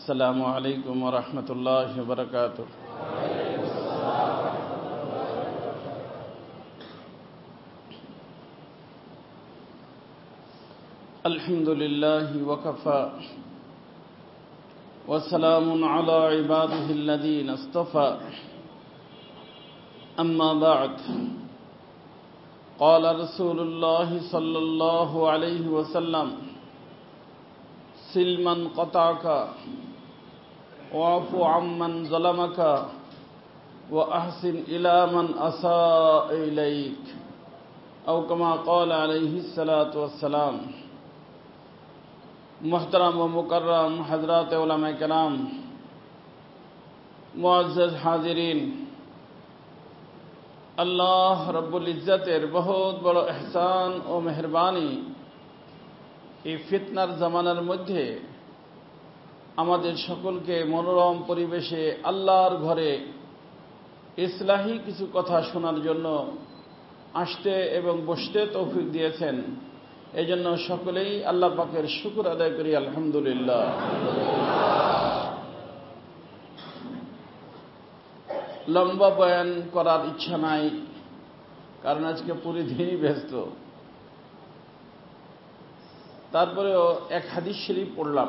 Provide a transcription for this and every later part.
السلام عليكم ورحمة الله وبركاته. الحمد لله وكفى وسلام على عباده الذين اصطفى. أما بعد، قال رسول الله صلى الله عليه وسلم: سل من قطعك واعف عمن ظلمك وأحسن إلى من أساء إليك، أو كما قال عليه الصلاة والسلام. मुहतरम व मुकर्रम हजरात उलमा कराम, मुअज़्ज़ज़ हाज़िरीन, अल्लाह रब्बुल इज़्ज़तेर बहुत बड़ एहसान ও মেহেরবানি এই ফিতনার জামানার মধ্যে আমাদের সকলকে মনোরম পরিবেশে আল্লাহর ঘরে ইসলাহি কিছু কথা শোনার জন্য আসতে এবং বসতে তৌফিক দিয়েছেন। এজন্য সকলেই আল্লাহ পাকের শুকর আদায় করি, আলহামদুলিল্লাহ। লম্বা বয়ান করার ইচ্ছা নাই, কারণ আজকে পুরো দিনই ব্যস্ত। তারপরেও এক হাদিস শরীফ পড়লাম।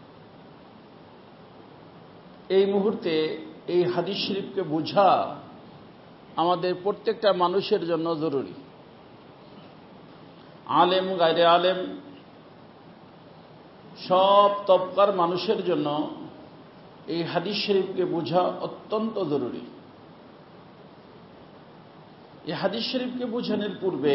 এই মুহূর্তে এই হাদিস শরীফকে বোঝা আমাদের প্রত্যেকটা মানুষের জন্য জরুরি। আলেম, গায়রে আলেম, সব তবকার মানুষের জন্য এই হাদিস শরীফকে বোঝা অত্যন্ত জরুরি। এই হাদিস শরীফকে বোঝানোর পূর্বে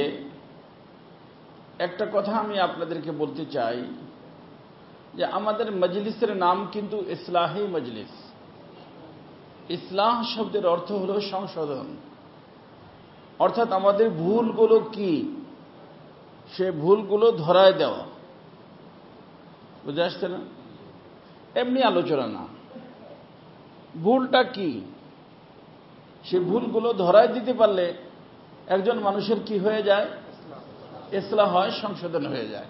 একটা কথা আমি আপনাদেরকে বলতে চাই যে আমাদের মজলিসের নাম কিন্তু ইসলাহি মজলিস। ইসলাহ শব্দের অর্থ হলো সংশোধন, অর্থাৎ আমাদের ভুলগুলো কি সে ভুলগুলো ধরায় দেওয়া। বুঝে আসছে না? এমনি আলোচনা না, ভুলটা কি সে ভুলগুলো ধরায় দিতে পারলে একজন মানুষের কি হয়ে যায়? ইসলাহ হয়, সংশোধন হয়ে যায়।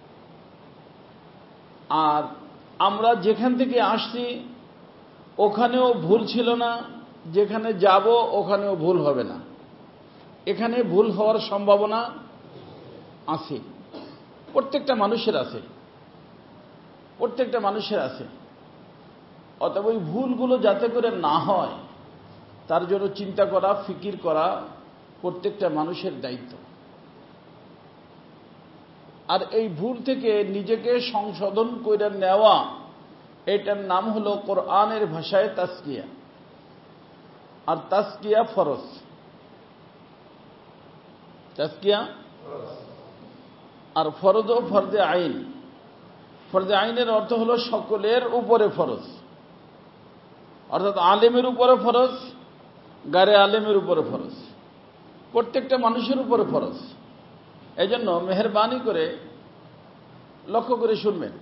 আর আমরা যেখান থেকে আসছি ওখানেও ভুল ছিল না, যেখানে যাব ওখানেও ভুল হবে না। এখানে ভুল হওয়ার সম্ভাবনা আছে, প্রত্যেকটা মানুষের আছে, প্রত্যেকটা মানুষের আছে। অতএব ওই ভুলগুলো যাতে করে না হয় তার জন্য চিন্তা করা, ফিকির করা প্রত্যেকটা মানুষের দায়িত্ব। আর এই ভুল থেকে নিজেকে সংশোধন করে নেওয়া, এটার নাম হলো কোরআনের ভাষায় তাসকিয়া। আর তাসকিয়া ফরজ। তাসকিয়া আর ফরজ ও ফরজে আইন। ফরজে আইনের অর্থ হলো সকলের উপরে ফরজ, অর্থাৎ আলেমের উপরে ফরজ, গায়রে আলেমের উপরে ফরজ, প্রত্যেকটা মানুষের উপরে ফরজ। এজন্য মেহেরবানি করে লক্ষ্য করে শুনবেন।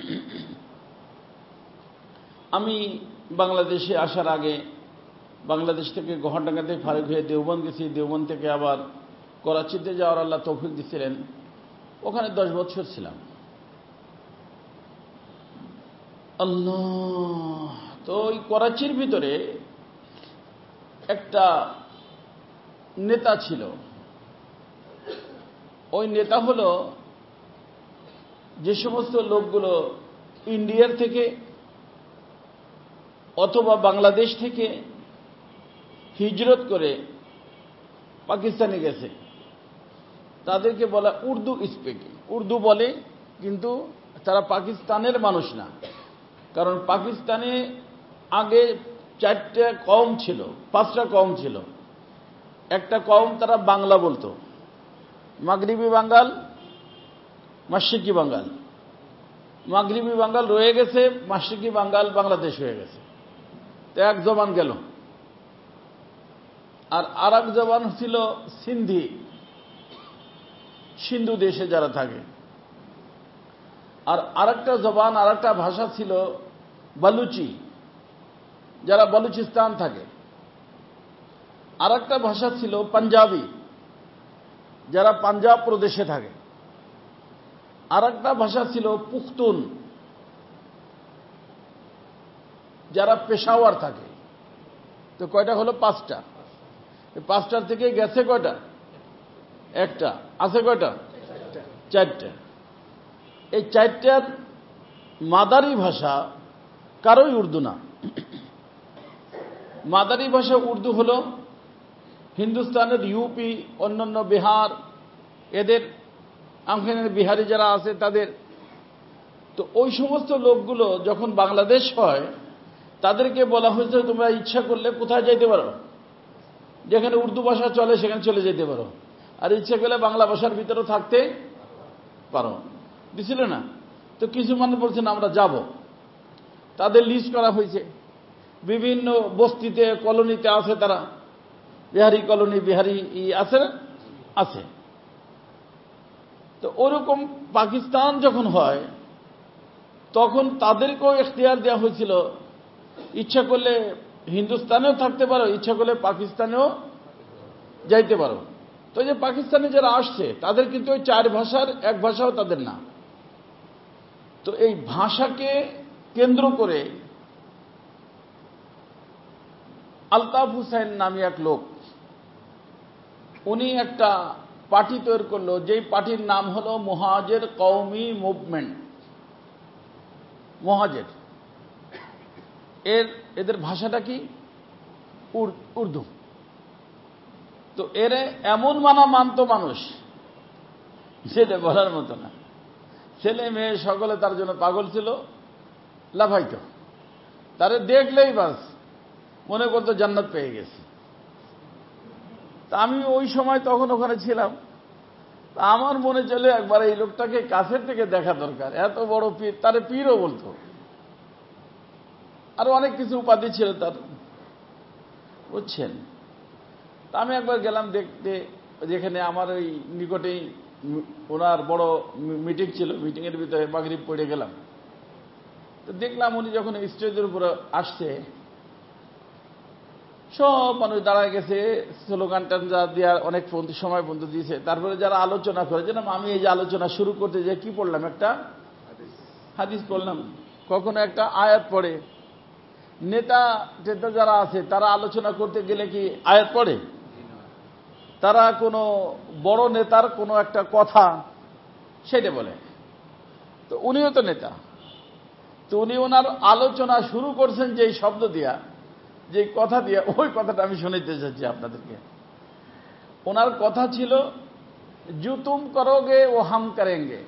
আমি বাংলাদেশে আসার আগে বাংলাদেশ থেকে গহরডাঙ্গাতে ফারুক হয়ে দেওবন্দ গেছি, দেওবন্দ থেকে আবার করাচিতে যাওয়ার আল্লাহ তৌফিক দিছিলেন। ওখানে 10 বছর ছিলাম। আল্লাহ, তো ওই করাচির ভিতরে একটা নেতা ছিল। ওই নেতা হলো যে সমস্ত লোকগুলো ইন্ডিয়ার থেকে অথবা বাংলাদেশ থেকে হিজরত করে পাকিস্তানে গেছে, তাদেরকে বলা উর্দু স্পিকিং। উর্দু বলে, কিন্তু তারা পাকিস্তানের মানুষ না। কারণ পাকিস্তানে আগে 4টা কওম ছিল, 5টা কওম ছিল। একটা কওম তারা বাংলা বলতো, মাগরিবি বাঙ্গাল, মাশরিকি বাঙ্গাল। মাগরিবি বাঙ্গাল রয়ে গেছে, মাশরিকি বাঙ্গাল বাংলাদেশ হয়ে গেছে। তো এক জবান গেল। আর আরেক জবান ছিল সিন্ধি, সিন্ধু দেশে যারা থাকে। আর আরেকটা জবান, আরেকটা ভাষা ছিল বালুচি, যারা বালুচিস্তান থাকে। আরেকটা ভাষা ছিল পাঞ্জাবি, যারা পাঞ্জাব প্রদেশে থাকে। আরেকটা ভাষা ছিল পুখতুন, যারা পেশাওয়ার থাকে, তো কয়টা হলো? 5টা। 5টার থেকে গেছে কয়টা? একটা। আছে কয়টা? 4টা। এই 4টার মাদারি ভাষা কারোই উর্দু না। মাদারি ভাষা উর্দু হলো হিন্দুস্তানের ইউপি, অন্যান্য বিহার, এদের আমখানের বিহারি যারা আছে তাদের। তো ওই সমস্ত লোকগুলো যখন বাংলাদেশ হয়, তাদেরকে বলা হয়েছে তোমরা ইচ্ছা করলে কোথায় যেতে পারো, যেখানে উর্দু ভাষা চলে সেখানে চলে যেতে পারো, আর ইচ্ছা করলে বাংলা ভাষার ভিতরে থাকতে পারো। দিছিল না? তো কিছু মানুষ বলছেন আমরা যাব, তাদের লিস্ট করা হয়েছে। বিভিন্ন বস্তিতে, কলোনিতে আছে তারা, বিহারি কলোনি, বিহারি আছে না? আছে। তো ওরকম পাকিস্তান যখন হয় তখন তাদেরকেও এখতিয়ার দেওয়া হয়েছিল, ইচ্ছা করলে হিন্দুস্তানেও থাকতে পারো, ইচ্ছা করলে পাকিস্তানেও যাইতে পারো। তো যে পাকিস্তানে যারা আসছে তাদের কিন্তু ওই 4 ভাষার এক ভাষাও তাদের না। তো এই ভাষাকে কেন্দ্র করে আলতাফ হুসাইন নামে এক লোক, উনি একটা পার্টি তৈরি করলো, যেই পার্টির নাম হলো মুহাজির কওমি মুভমেন্ট। মুহাজির এদের ভাষাটা কি? উর্দু। তো এর এমন মানতো মানুষ, সেটা বলার মতো না। ছেলে মেয়ে সকলে তার জন্য পাগল ছিল, লাফাইতো। তারে দেখলেই বাস মনে করতো জান্নাত পেয়ে গেছে। তা আমি ওই সময় তখন ওখানে ছিলাম, তা আমার মনে চলে একবার এই লোকটাকে কাছের থেকে দেখা দরকার, এত বড় পীর, তারে পীরও বলতো, আরো অনেক কিছু উপাধি ছিল তার, বুঝছেন। তা আমি একবার গেলাম দেখতে, যেখানে আমার ওই নিকটেই ওনার বড় মিটিং ছিল, মিটিংয়ের ভিতরে মাগরিব পড়ে গেলাম। তো দেখলাম উনি যখন স্টেজের উপরে আসছে, সব মানুষ দাঁড়ায় গেছে, স্লোগান টান যা দেওয়ার অনেক সময় পর্যন্ত দিয়েছে। তারপরে যারা আলোচনা করে, যেন আমি এই যে আলোচনা শুরু করতে যে কি পড়লাম, একটা হাদিস পড়লাম, কখনো একটা আয়াত পড়ে। নেতা টেতা যারা আছে তারা আলোচনা করতে গেলে কি আয়াত পড়ে? তারা কোনো বড় নেতার কোনো একটা কথা সেটা বলে। তো উনিও তো নেতা, তো উনি ওনার আলোচনা শুরু করছেন যেই শব্দ দিয়া, যে কথা দিয়া, ওই কথাটা আমি শুনাইতে চাচ্ছি আপনাদেরকে। ওনার কথা ছিল, জু তুম করোগে ও হাম করেঙ্গে,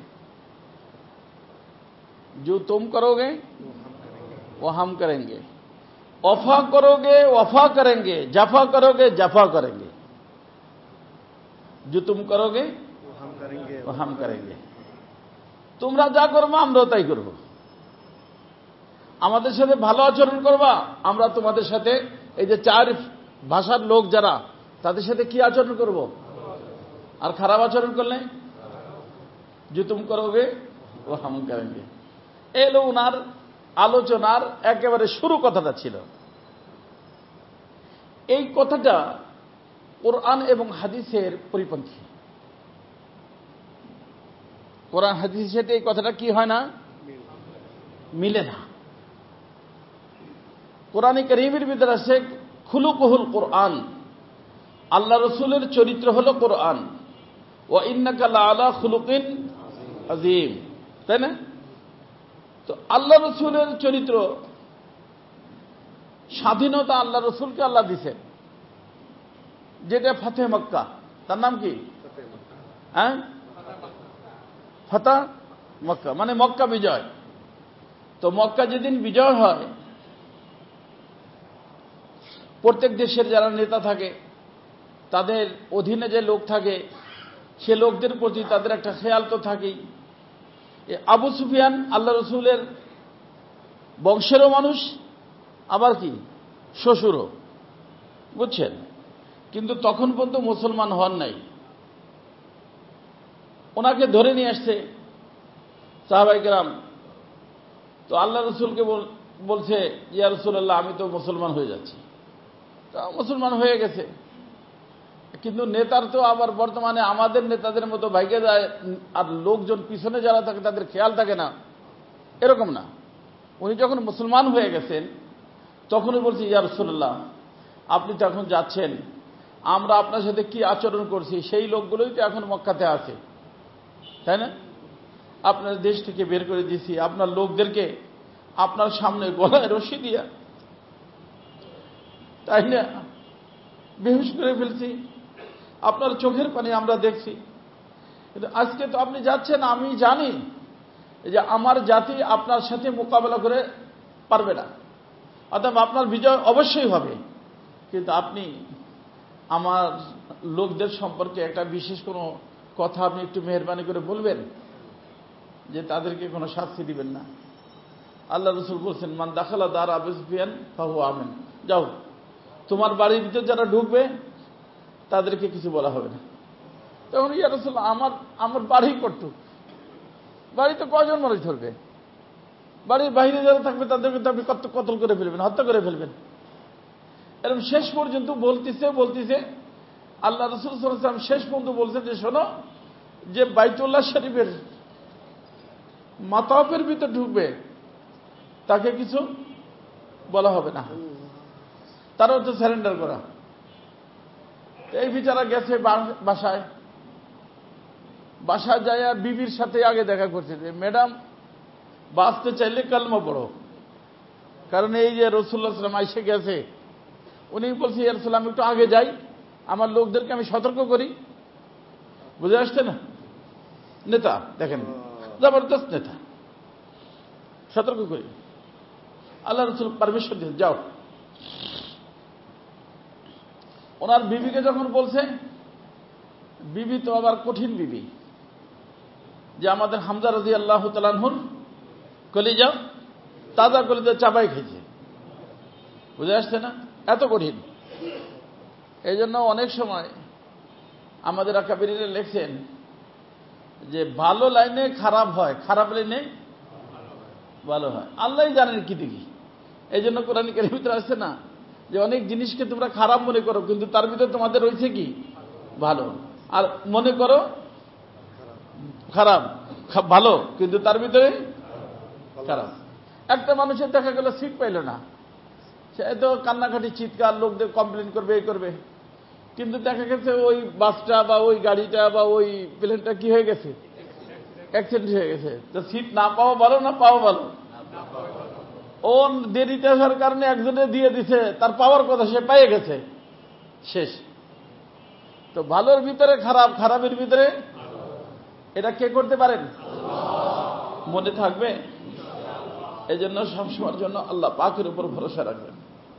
জু তুম করোগে ও হাম করেঙ্গে, ওফা করোগে ওফা করেঙ্গে, জাফা করোগে জাফা করেঙ্গে। জু তুম করোগে ও হাম করেঙ্গে, তোমরা যা করবো আমরাও তাই করব। আমাদের সাথে ভালো আচরণ করবা, আমরা তোমাদের সাথে, এই যে 4 ভাষার লোক যারা, তাদের সাথে কি আচরণ করব, আর খারাপ আচরণ করলে যে তুম করোগে ও হাম করেঙ্গে। এলো উনার আলোচনার একেবারে শুরু কথাটা ছিল। এই কথাটা কোরআন এবং হাদিসের পরিপন্থী। কোরআন হাদিসের সাথে এই কথাটা কি হয় না, মিলে না। কোরআনে কারীমের ভিতরে আছে খুলুকুহুল কোরআন, আল্লাহ রসুলের চরিত্র হলো কোরআন। ওয়া ইন্নাকা লাআলা খুলুকিন আযীম, তাই না? তো আল্লাহ রসুলের চরিত্র, স্বাধীনতা আল্লাহ রসুলকে আল্লাহ দিছেন, যেটা ফাতে মক্কা, তার নাম কি? হ্যাঁ, ফাতা মক্কা মানে মক্কা বিজয়। তো মক্কা যেদিন বিজয় হয়, প্রত্যেক দেশের যারা নেতা থাকে, তাদের অধীনে যে লোক থাকে, সে লোকদের প্রতি তাদের একটা খেয়াল তো থাকেই। আবু সুফিয়ান আল্লাহ রসুলের বংশেরও মানুষ, আবার কি শ্বশুরও, বুঝছেন। কিন্তু তখন পর্যন্ত মুসলমান হন নাই। ওনাকে ধরে নিয়ে আসছে সাহাবায়ে কেরাম। তো আল্লাহ রসুলকে বলছে, ইয়া রাসূলুল্লাহ, আমি তো মুসলমান হয়ে যাচ্ছি। তা মুসলমান হয়ে গেছে, কিন্তু নেতার তো আবার বর্তমানে আমাদের নেতাদের মতো ভাইকে যায়, আর লোকজন পিছনে যারা থাকে তাদের খেয়াল থাকে না, এরকম না। উনি যখন মুসলমান হয়ে গেছেন, তখনই বলছি, ইয়া রাসূলুল্লাহ, আপনি তো এখন যাচ্ছেন, আমরা আপনার সাথে কি আচরণ করছি সেই লোকগুলোই তো এখন মক্কাতে আছে, তাই না? আপনার দেশ থেকে বের করে দিয়েছি, আপনার লোকদেরকে আপনার সামনে গলায় রশি দিয়া, তাই না, বেহুশ করে ফেলছি, আপনার চোখের পানি আমরা দেখছি। কিন্তু আজকে তো আপনি যাচ্ছেন, আমি জানি যে আমার জাতি আপনার সাথে মোকাবেলা করে পারবে না, অর্থাৎ আপনার বিজয় অবশ্যই হবে, কিন্তু আপনি আমার লোকদের সম্পর্কে একটা বিশেষ কোনো কথা আপনি একটু মেহেরবানি করে বলবেন যে তাদেরকে কোনো শাস্তি দিবেন না। আল্লাহ রাসূল বলছেন, মান দাখালা দার আবু সুফিয়ান ফাহু আমিন, যাও তোমার বাড়ির ভিতর যারা ঢুকবে তাদেরকে কিছু বলা হবে না। তখন ইয়া রাসূলুল্লাহ, আমার বাড়ি কটুক, বাড়িতে কয়জন মানুষ ধরবে, বাড়ির বাইরে যারা থাকবে তাদেরকে তো আপনি কতল করে ফেলবেন, হত্যা করে ফেলবেন। এরকম শেষ পর্যন্ত বলতেছে আল্লাহ রাসূল সাল্লাল্লাহু আলাইহি ওয়াসাল্লাম শেষ পর্যন্ত বলছেন যে শোনো, যে বাইতুল্লাহ শরীফের মাতাফের ভিতর ঢুকবে তাকে কিছু বলা হবে না, তারা হচ্ছে সারেন্ডার করা। এই বিচারা গেছে বাসায় যায়, বিবির সাথে আগে দেখা করছে যে ম্যাডাম বাঁচতে চাইলে কালমা পড়ো, কারণ এই যে রাসূলুল্লাহ সাল্লাল্লাহু আলাইহি ওয়াসাল্লাম আইসে গেছে, উনি বলছে ইয়া রাসূলুল্লাহ, আমি একটু আগে যাই, আমার লোকদেরকে আমি সতর্ক করি। বুঝে আসছে না? নেতা দেখেন, জবরদস্ত নেতা, সতর্ক করি। আল্লাহ রাসূল পারমিশন দিয়েছেন, যাও। ওনার বিবিকে যখন বলছে, বিবি তো আবার কঠিন বিবি, যে আমাদের হামজা রাদিয়াল্লাহু তাআলা আনহুর কলিজা, তাজা কলিজা চাবাই খেয়েছে। বুঝে আসছে না? এত কঠিন। এই জন্য অনেক সময় আমাদের আকাবিরিরা লেখছেন যে ভালো লাইনে খারাপ হয়, খারাপ লাইনে ভালো হয়। আল্লাহ জানেন কি দেখি। এই জন্য কোরআন কারীমের ভিতরে আসছে না যে অনেক জিনিসকে তোমরা খারাপ মনে করো, কিন্তু তার ভিতরে তোমাদের রয়েছে কি ভালো, আর মনে করো খারাপ ভালো, কিন্তু তার ভিতরে খারাপ। একটা মানুষের দেখা গেল সিট পাইল না, সে তো কান্নাকাটি চিৎকার, লোকদের কমপ্লেন করবে, এই করবে, কিন্তু দেখা গেছে ওই বাসটা বা ওই গাড়িটা বা ওই প্লেনটা কি হয়ে গেছে, অ্যাক্সিডেন্ট হয়ে গেছে। তো সিট না পাওয়া ভালো না পাওয়া ভালো? ও দেরিতে আসার কারণে একজনে দিয়ে দিছে, তার পাওয়ার কথা সে পেয়ে গেছে, শেষ। তো ভালোর ভিতরে খারাপ, খারাপের ভিতরে, এটা কে করতে পারেন? মনে থাকবে। এই জন্য সবসময়ের জন্য আল্লাহ পাকের উপর ভরসা রাখবেন।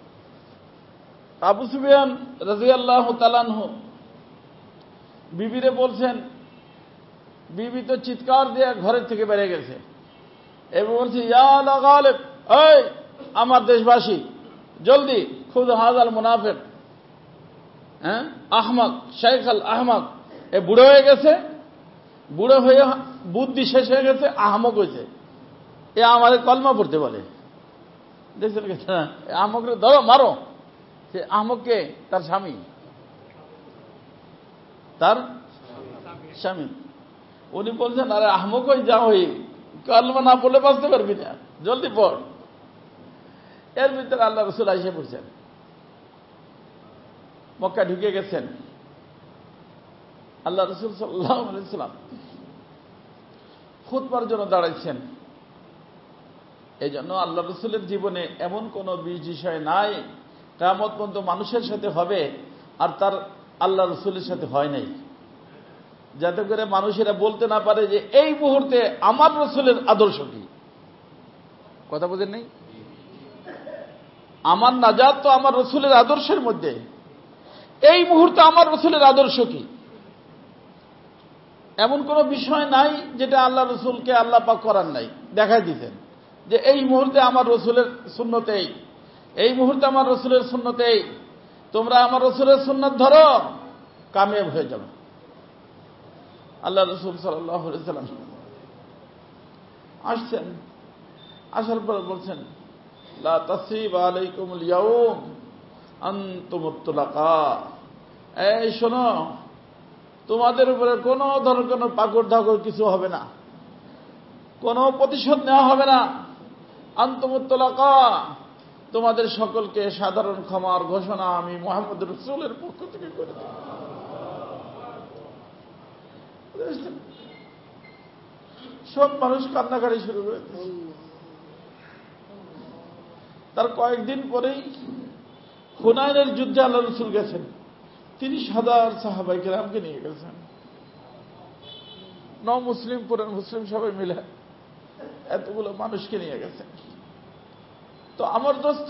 আবু সুফিয়ান রাদিয়াল্লাহু তাআলা আনহু বিবিরে বলছেন, বিবি তো চিৎকার দিয়ে ঘরের থেকে বেরিয়ে গেছে এবং বলছে, ইয়া আলা গালিব, এই আমার দেশবাসী, জলদি খুদ হাজাল মুনাফিক, হ্যাঁ আহমাক শাইখাল আহমাক, এ বুড়ো হয়ে গেছে, বুড়ো হয়ে বুদ্ধি শেষ হয়ে গেছে, আহমক হয়েছে, এ আমাদের কলমা পড়তে বলে। দেখছেন না? আহমকরে ধরো, মারো। সে আহমককে তার স্বামী, উনি বলছেন, আরে আহমক হয়ে যা, হই কলমা না পড়লে বাঁচতে পারবি না, জলদি পড়। এর ভিতরে আল্লাহ রাসূল আইসা পড়ছেন, মক্কা ঢুকে গেছেন। আল্লাহ রাসূল সাল্লাল্লাহু আলাইহি ওয়াসাল্লাম খুতবার জন্য দাঁড়াইছেন। এই জন্য আল্লাহ রাসূলের জীবনে এমন কোন বিষয় নাই কিয়ামত পর্যন্ত মানুষের সাথে হবে আর তার আল্লাহ রাসূলের সাথে হয় নাই, যাতে করে মানুষেরা বলতে না পারে যে এই মুহূর্তে আমার রাসূলের আদর্শ কি। কথা বুঝেন নাই? আমার নাজাত তো আমার রাসূলের আদর্শের মধ্যে, এই মুহূর্তে আমার রাসূলের আদর্শ কি। এমন কোন বিষয় নাই যেটা আল্লাহ রাসূলকে আল্লাহ পাক করার নাই, দেখাই দিতেন যে এই মুহূর্তে আমার রাসূলের সুন্নতেই, এই মুহূর্তে আমার রাসূলের সুন্নতেই, তোমরা আমার রাসূলের সুন্নাত ধরো, কামিয়াব হয়ে যাবে। আল্লাহ রাসূল সাল্লাল্লাহু আলাইহি ওয়াসাল্লাম আসছেন, আসার পর বলছেন, লা তাসরিবা আলাইকুমুল ইয়াউম আনতুমুত তুলাকা, এই শোনো, তোমাদের উপরে কোনো ধরনের কোনো পাকড় ধাকড় কিছু হবে না, কোনো প্রতিশোধ নেওয়া হবে না। আনতুমুত তুলাকা, তোমাদের সকলকে সাধারণ ক্ষমার ঘোষণা আমি মুহাম্মদ রাসূলের পক্ষ থেকে করে দিই। সব মানুষ কান্নাকাটি শুরু করে দিয়েছে। তার কয়েকদিন পরেই হুনাইনের যুদ্ধে আল্লাহ রাসূল গেছেন। 30,000 সাহাবায়ে কেরামকে নিয়ে গেছেন। মুসলিম পুরান মুসলিম সবাই মিলে এতগুলো মানুষকে নিয়ে গেছেন। তো আমার দোস্ত,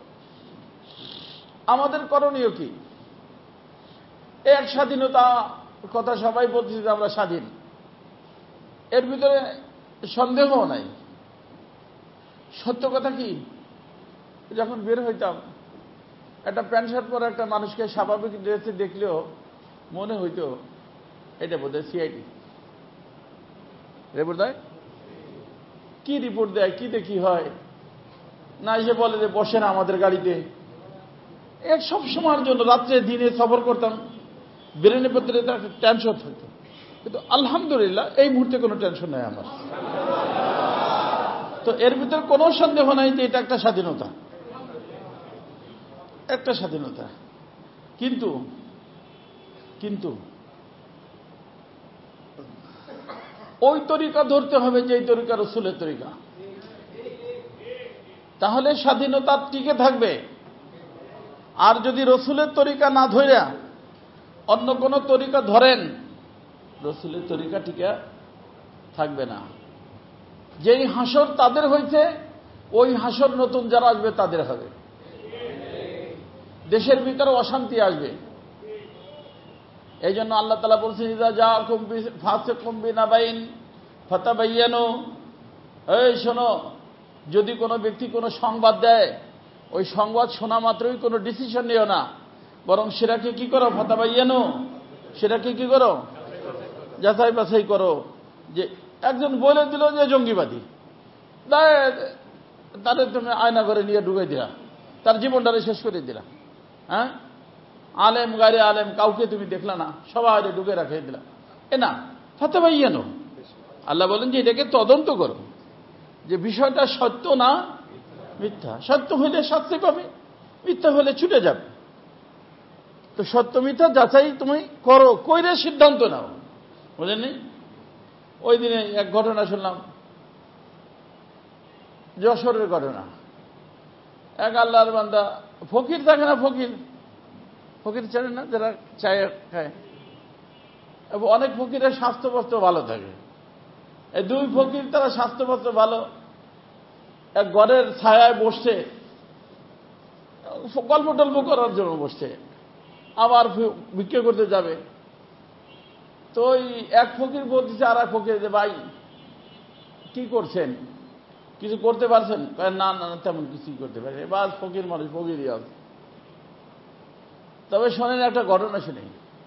আমাদের করণীয় কি? এক স্বাধীনতা কথা সবাই বলছে যে আমরা স্বাধীন, এর ভিতরে সন্দেহ নাই। সত্য কথা কি, যখন বের হইতাম একটা প্যান্ট শার্ট পরা একটা মানুষকে স্বাভাবিক ড্রেসে দেখলেও মনে হইতো এটা বোধহয় সিআইডি। রিপোর্ট দেয়, কি রিপোর্ট দেয়, কি দেখি হয় না, এসে বলে যে বসেন আমাদের গাড়িতে। এক সব সময়ের জন্য রাত্রে দিনে সফর করতাম, ব্রেনের ভেতরে একটা টেনশন থাকতো। কিন্তু আলহামদুলিল্লাহ এই মুহূর্তে কোনো টেনশন নাই আমার। তো এর ভিতরে কোনো সন্দেহ নাই যে এটা একটা স্বাধীনতা, একটা স্বাধীনতা। কিন্তু কিন্তু ওই তরিকা ধরতে হবে যে এই তরিকা রাসূলের তরিকা, তাহলে স্বাধীনতা টিকে থাকবে। আর যদি রাসূলের তরিকা না ধইরা অন্য কোন তরিকা ধরেন, রাসূলের তরিকা টিকে থাকবে না। যেই হাসর তাদের হয়েছে, ওই হাসর নতুন যারা আসবে তাদের হবে। দেশের ভিতরে অশান্তি আসবে। এই জন্য আল্লাহ তাআলা বলছেন, ইযা জাআকুম ফাসিকুম বিনাবাইন ফাতাবায়ানু, এই শোনো, যদি কোনো ব্যক্তি কোনো সংবাদ দেয়, ওই সংবাদ শোনা মাত্রই কোনো ডিসিশন নিও না, বরং সেটাকে কি করো, ফাতাবায়ানু, সেটাকে কি করো, যাচাই বাছাই করো। যে একজন বলে দিল যে জঙ্গিবাদী, তাদের তুমি আয়না করে নিয়ে ঢুকে দিলা, তার জীবনটারে শেষ করে দিলা। হ্যাঁ, আলেম গায়রে আলেম কাউকে তুমি দেখলা না, সবাই ঢুকে রাখে দিলা। এ না, ফাতাবায়ানু, আল্লাহ বলেন যে এটাকে তদন্ত করো, যে বিষয়টা সত্য না মিথ্যা। সত্য হইলে শাস্তি পাবে, মিথ্যা হলে ছুটে যাবে। তো সত্য মিথ্যা যাচাই তুমি করো, কইরে সিদ্ধান্ত নাও। বুঝলেন? ওই দিনে এক ঘটনা শুনলাম, যশোরের ঘটনা। এক আল্লাহর বান্দা, ফকির থাকে না, ফকির ফকির চেনেন না, যারা চায় খায়। অনেক ফকিরের স্বাস্থ্যবস্ত্র ভালো থাকে। এই দুই ফকির, তারা স্বাস্থ্যবস্ত্র ভালো, এক ঘরের ছায়ায় বসছে, গল্প টল্প করার জন্য বসছে, আবার ভিক্ষা করতে যাবে। তো ওই এক ফকির বলতেছে আর এক ফকির, যে ভাই কি করছেন, কিছু করতে পারছেন? না না, তেমন কিছুই করতে পারে, বাস ফকির মানুষ, ফকিরই আছে। তবে শোনেন একটা ঘটনা শুনি।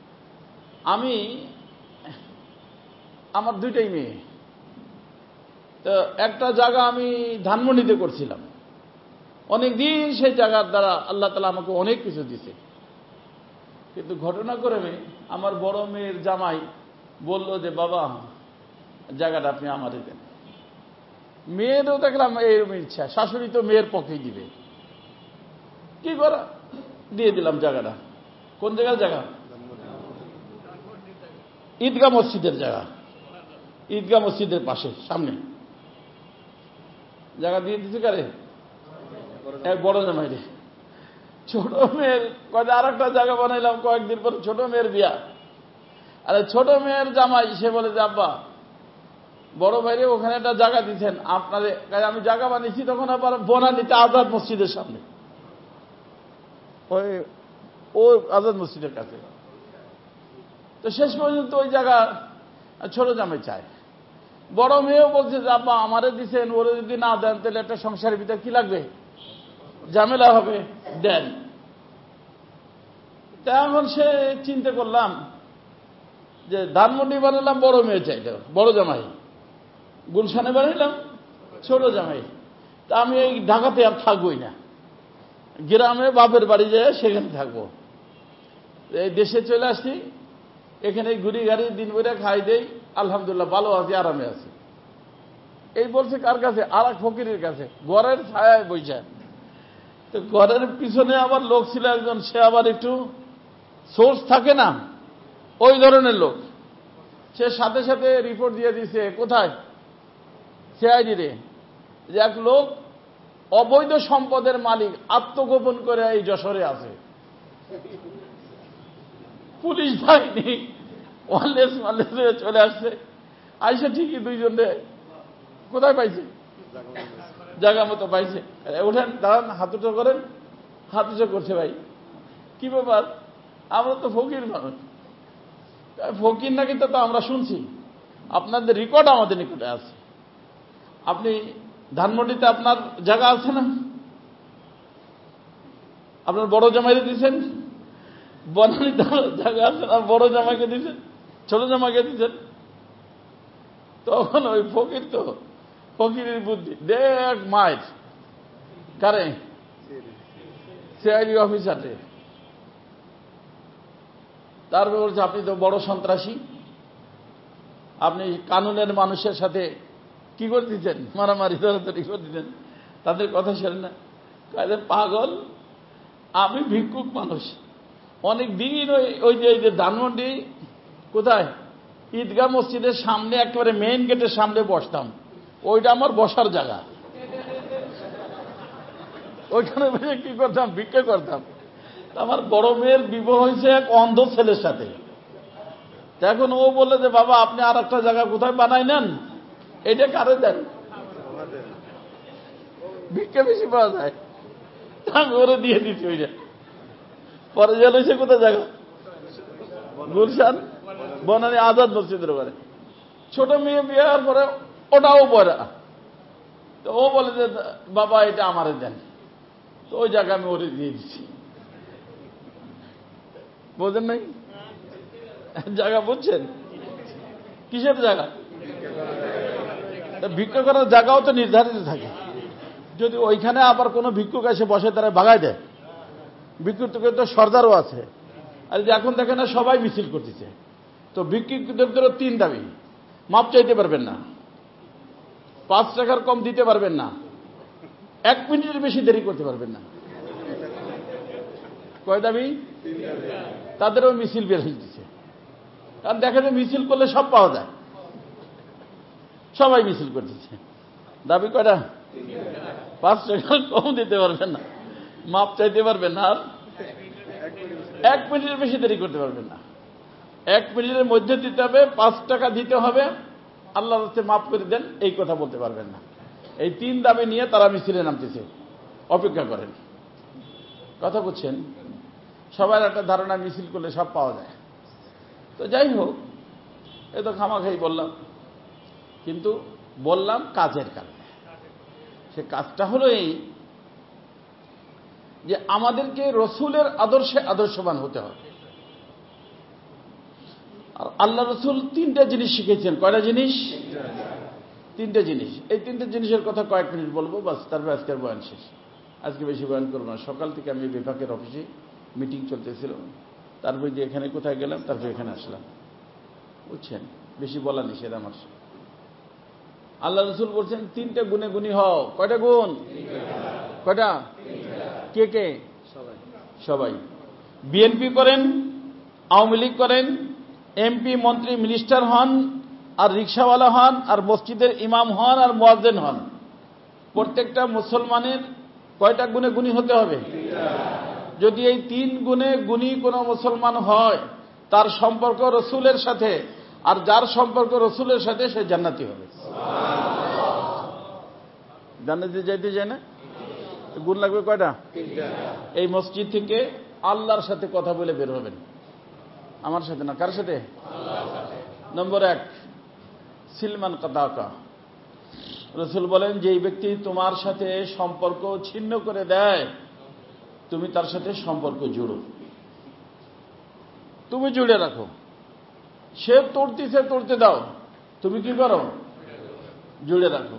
আমার দুইটাই মেয়ে। তো একটা জায়গা আমি ধানমন্ডিতে করছিলাম, অনেকদিন সেই জায়গার দ্বারা আল্লাহ তাআলা আমাকে অনেক কিছু দিছে। কিন্তু ঘটনা করে আমার বড় মেয়ের জামাই বলল যে বাবা জায়গাটা আপনি আমাদের দেন। মেয়েরও দেখলাম এরকম ইচ্ছা, শাশুড়ি তো মেয়ের পক্ষেই দিবে, কি করা, দিয়ে দিলাম জায়গাটা। কোন জায়গার জায়গা? ঈদগাহ মসজিদের জায়গা, ঈদগাহ মসজিদের পাশে সামনে জায়গা দিয়ে দিচ্ছে। কারে? এক বড় জামাই রে। ছোট মেয়ের আর একটা জায়গা বানাইলাম কয়েকদিন পর, ছোট মেয়ের বিয়া। আরে ছোট মেয়ের জামাই সে বলে যে আব্বা, বড় ভাইরে ওখানে একটা জায়গা দিচ্ছেন আপনারে, আমি জায়গা বানিয়েছি তখন আবার বনানীতে আজাদ মসজিদের সামনে, ওই আজাদ মসজিদের কাছে। তো শেষ পর্যন্ত ওই জায়গা ছোট জামাই চায়। বড় মেয়েও বলছে যে আব্বা আমারে দিচ্ছেন, ওরে যদি না দেন তাহলে একটা সংসারের ভিতরে কি লাগবে, ঝামেলা হবে, দেন। তা এখন সে চিন্তা করলাম যে ধানমন্ডি বানালাম, বড় মেয়ে চাইল, বড় জামাই। গুলশানে বানাইলাম, ছোট জামাই। তা আমি এই ঢাকাতে আর থাকবোই না, গ্রামে বাপের বাড়ি যায় সেখানে থাকবো। এই দেশে চলে আসছি, এখানে ঘুরি গাড়ি দিন ভরে খাই দেই, আলহামদুলিল্লাহ ভালো আছি, আরামে আছি। এই বলছে কার কাছে? আর এক ফকিরের কাছে, ঘরের ছায়ায় বইসা। তো ঘরের পিছনে আবার লোক ছিল একজন, সে আবার একটু সোর্স থাকে না, ওই ধরনের লোক। সে সাথে সাথে রিপোর্ট দিয়ে দিছে, কোথায়, সিআইডি রে, যে এক লোক অবৈধ সম্পদের মালিক আত্মগোপন করে এই যশোরে আছে। পুলিশ বাহিনী ওয়ারলেস চলে আসছে, আইসা ঠিকই দুইজনে কোথায় পাইছে, জায়গা মতো পাইছে। ওঠেন, দাঁড়ান, হাতুটো করেন। হাতুটো করছে, ভাই কি ব্যাপার, আমরা তো ফকির মানুষ। ফকির নাকি তো আমরা শুনছি, আপনাদের রেকর্ড আমাদের নিকটে আছে। আপনি ধানমন্ডিতে আপনার জায়গা আছে না, আপনার বড় জামাইরে দিচ্ছেন, বনানীতে জায়গা আছে না, বড় জামাইকে দিচ্ছেন, ছোট জামাইকে দিচ্ছেন। তখন ওই ফকির তো ফকিরের বুদ্ধি, দেখ মায়ের কারে, সিআইডি অফিসারে। তারপর বলছে, আপনি তো বড় সন্ত্রাসী, আপনি কানুনের মানুষের সাথে কি করে দিচ্ছেন, মারামারি ধরাধরি করে দিচ্ছেন, তাদের কথা শোনেন না। কাজে পাগল, আমি ভিক্ষুক মানুষ, অনেক দিন ওই যে ধানমন্ডি কোথায় ঈদগাহ মসজিদের সামনে একেবারে মেইন গেটের সামনে বসতাম, ওইটা আমার বসার জায়গা। ওইখানে বসে কি করতাম, ভিক্ষা করতাম। আমার বড় মেয়ের বিবাহ হয়েছে এক অন্ধ ছেলের সাথে। এখন ও বললে যে, বাবা আপনি আর একটা জায়গা কোথায় বানাই নেন, এটা কারে দেন, ভিক্ষা বেশি পাওয়া যায়, আমি ওরে দিয়ে দিচ্ছি ওইটা। পরে যে হয়েছে কোথায় জায়গা, গুলশান বনানী আজাদ মসজিদের ওখানে। ছোট মেয়ে বিয়ার পরে ওটাও পড়া, তো ও বলে যে, বাবা এটা আমারে দেন, তো ওই জায়গা আমি ওরে দিয়ে দিচ্ছি। বোঝেন নাই জায়গা, বুঝছেন কিসের জায়গা, ভিক্ষা করার জায়গাও তো নির্ধারিত থাকে। যদি ওইখানে আবার কোনো ভিক্ষুক এসে বসে, তারা ভাগায় দেয়। ভিক্ষুকের তো সর্দারও আছে। আর যে এখন দেখেন না, সবাই মিছিল করতেছে। তো ভিক্ষুকদেরও 3 দাবি, মাপ চাইতে পারবেন না, 5 টাকার কম দিতে পারবেন না, 1 মিনিটের বেশি দেরি করতে পারবেন না। কয় দাবি? তাদেরও মিছিল বের হয়ে দিচ্ছে। কারণ দেখা যায় মিছিল করলে সব পাওয়া যায়, সবাই মিছিল করতেছে। দাবি কয়টা? 5 টাকার কম দিতে পারবেন না, মাপ চাইতে পারবেন না, আর 1 মিনিটের বেশি দেরি করতে পারবেন না। 1 মিনিটের মধ্যে দিতে হবে, 5 টাকা দিতে হবে, আল্লাহর রাস্তায় মাফ করে দেন, এই কথা বলতে পারবেন না। এই 3 দাবি নিয়ে তারা মিছিলে নামতেছে। অপেক্ষা করেন, কথা বুঝছেন? সবার একটা ধারণা মিছিল করলে সব পাওয়া যায়। তো যাই হোক, এ তো খামাখাই বললাম, কিন্তু বললাম কাজের কারণে। সে কাজটা হলো এই যে আমাদেরকে রসুলের আদর্শে আদর্শবান হতে হবে। আর আল্লাহ রসুল 3টা জিনিস শিখেছেন। কয়টা জিনিস? 3টে জিনিস। এই 3টে জিনিসের কথা কয়েক মিনিট বলবো, বাস, তারপরে আজকের বয়ান শেষ। আজকে বেশি বয়ান করবো না। সকাল থেকে আমি বিভাগের অফিসে মিটিং চলতেছিল, তারপরে যে এখানে কোথায় গেলাম, তারপরে এখানে আসলাম, বুঝছেন? বেশি বলা নিষেধ আমার। আল্লাহ রসুল বলছেন 3টে গুণে গুণী হও। কয়টা গুণ? কয়টা? কে কে? সবাই। বিএনপি করেন, আওয়ামী লীগ করেন, এমপি মন্ত্রী মিনিস্টার হন, আর রিক্সাওয়ালা হন, আর মসজিদের ইমাম হন, আর মুয়াজ্জিন হন, প্রত্যেকটা মুসলমানের কয়টা গুণে গুণী হতে হবে? যদি এই 3 গুণে গুণী কোন মুসলমান হয়, তার সম্পর্ক রসুলের সাথে, আর যার সম্পর্ক রসুলের সাথে, সে জান্নাতি হবে। জান্নাতে যাইতে যায় না? গুণ লাগবে কয়টা? এই মসজিদ থেকে আল্লাহর সাথে কথা বলে বের হবেন, আমার সাথে না। কার সাথে? নম্বর 1, সিলমান কাদাকা। রসুল বলেন, যেই ব্যক্তি তোমার সাথে সম্পর্ক ছিন্ন করে দেয়, তুমি তার সাথে সম্পর্ক জুড়ো, তুমি জুড়ে রাখো। সে তড়তিছে, তড়তে দাও, তুমি কি করো? জুড়ে রাখো।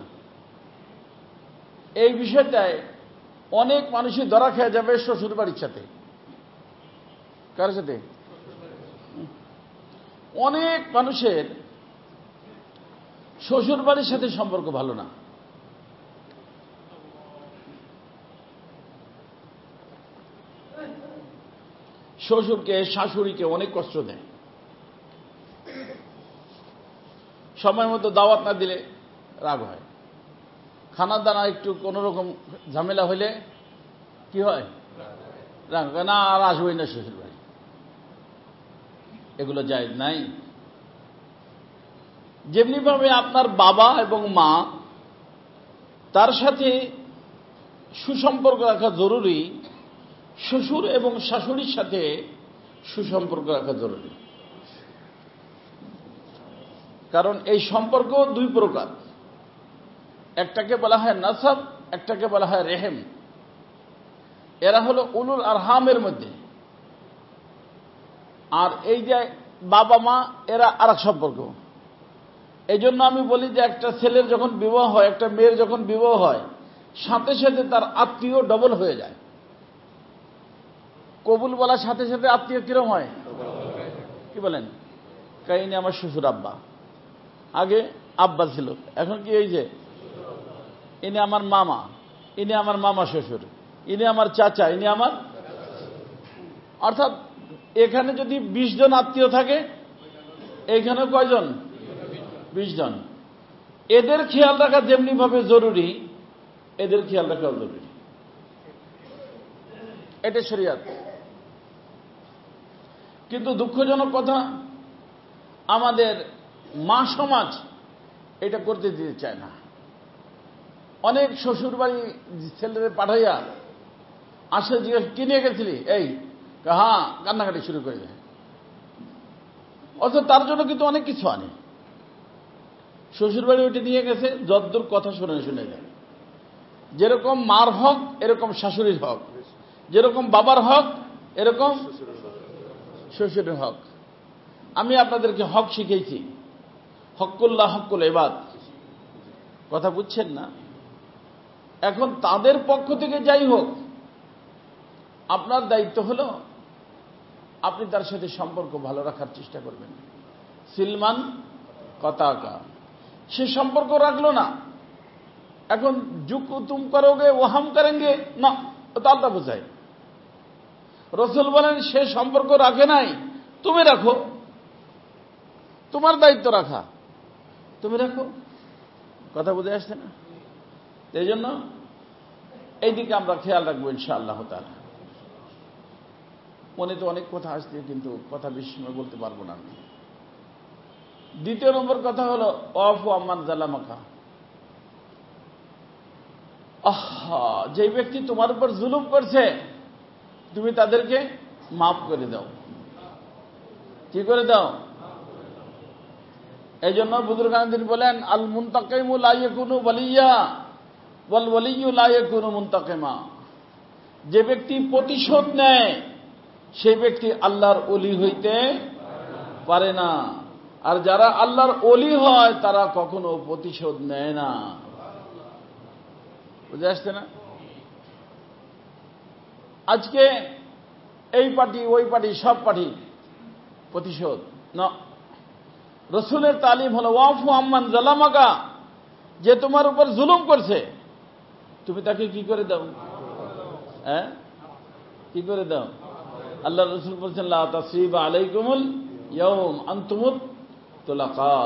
এই বিষয়টায় অনেক মানুষই ধরা খেয়ে যাবে শ্বশুর বাড়ির সাথে। কার সাথে? অনেক মানুষের শ্বশুর বাড়ির সাথে সম্পর্ক ভালো না। শ্বশুরকে শাশুড়িকে অনেক কষ্ট দেয়। সময় মতো দাওয়াত না দিলে রাগ হয়, খানা দানা একটু কোন রকম ঝামেলা হইলে কি হয়, রাগ হয়, না আর আসবই না শ্বশুর বাড়ি। এগুলো জায়েজ নাই। যেমনিভাবে আপনার বাবা এবং মা, তার সাথে সুসম্পর্ক রাখা জরুরি, শ্বশুর এবং শাশুড়ির সাথে সুসম্পর্ক রাখা জরুরি। কারণ এই সম্পর্ক দুই প্রকার, একটাকে বলা হয় নাসাব, একটাকে বলা হয় রেহেম। এরা হলো উলুল আরহামের মধ্যে, আর এই যে বাবা মা এরা আর এক সম্পর্ক। এই জন্য আমি বলি যে একটা ছেলের যখন বিবাহ হয়, একটা মেয়ের যখন বিবাহ হয়, সাথে সাথে তার আত্মীয় ডবল হয়ে যায়। কবুল বলার সাথে সাথে আত্মীয় কিরম হয়, কি বলেন? কাহিনী আমার শ্বশুর আব্বা, আগে আব্বা ছিল, এখন কি এই যে ইনি আমার মামা, ইনি আমার মামা শ্বশুর, ইনি আমার চাচা, ইনি আমার, অর্থাৎ এখানে যদি 20 জন আত্মীয় থাকে, এখানে কয়জন? 20 জন। এদের খেয়াল রাখা যেমনি ভাবে জরুরি, এদের খেয়াল রাখাও জরুরি। এটা শরিয়াত। কিন্তু দুঃখজনক কথা, আমাদের মা সমাজ এটা করতে দিতে চায় না। অনেক শ্বশুর বাড়ি ছেলেদের পাঠাইয়া আসে, জিজ্ঞেস কি নিয়ে গেছিলি, এই হ্যাঁ, কান্নাকাটি শুরু করে দেয়। অথচ তার জন্য কিন্তু অনেক কিছু আনে। শ্বশুর বাড়ি ওইটা নিয়ে গেছে, যদ্দূর কথা শুনে শুনে যায়। যেরকম মার হক এরকম শাশুড়ির হক, যেরকম বাবার হক এরকম শ্বশুরের হক। আমি আপনাদেরকে হক শিখেছি, হকুল্লাহ হকুল ইবাদ, কথা বুঝছেন না? এখন তাদের পক্ষ থেকে যাই হোক, আপনার দায়িত্ব হলো আপনি তার সাথে সম্পর্ক ভালো রাখার চেষ্টা করবেন। সিলমান কতাকা, সে সম্পর্ক রাখলো না, এখন যুক তুম করোগে ও হাম করেঙ্গে না, তালটা বোঝায়। রসুল বলেন সে সম্পর্ক রাখে নাই, তুমি রাখো, তোমার দায়িত্ব রাখা, তুমি রাখো। কথা বুঝে আসছে না? এই জন্য এই দিকে আমরা খেয়াল রাখবো ইনশাআল্লাহ তাআলা। মনে তো অনেক কথা আসছে, কিন্তু কথা বেশি সময় বলতে পারবো না আমি। দ্বিতীয় নম্বর কথা হলো ওয়াফু আম্মান জালামাকা। যে ব্যক্তি তোমার উপর জুলুম করছে, তুমি তাদেরকে মাফ করে দাও। কি করে দাও? এই জন্য বুজুর্গান বলেন, আল মুনতাকিমু লা ইয়াকুনু ওয়ালিয়্যা ওয়াল ওয়ালিয়্যু লা ইয়াকুনু মুনতাকিমা। যে ব্যক্তি প্রতিশোধ নেয়, সেই ব্যক্তি আল্লাহর ওলি হইতে পারে না। আর যারা আল্লাহর ওলি হয়, তারা কখনো প্রতিশোধ নেয় না। বুঝে আসছে না? আজকে এই পার্টি ওই পার্টি, সব পার্টি প্রতিশোধ না। রসুলের তালিম হলো ওয়াফু আম্মান জালামাকা, যে তোমার উপর জুলুম করছে, তুমি তাকে কি করে দাও? হ্যাঁ, কি করে দাও? আল্লাহ রসুল বলছেন, লা তাসরিবা আলাইকুমুল ইয়াউম আনতুমুত তুলাকা।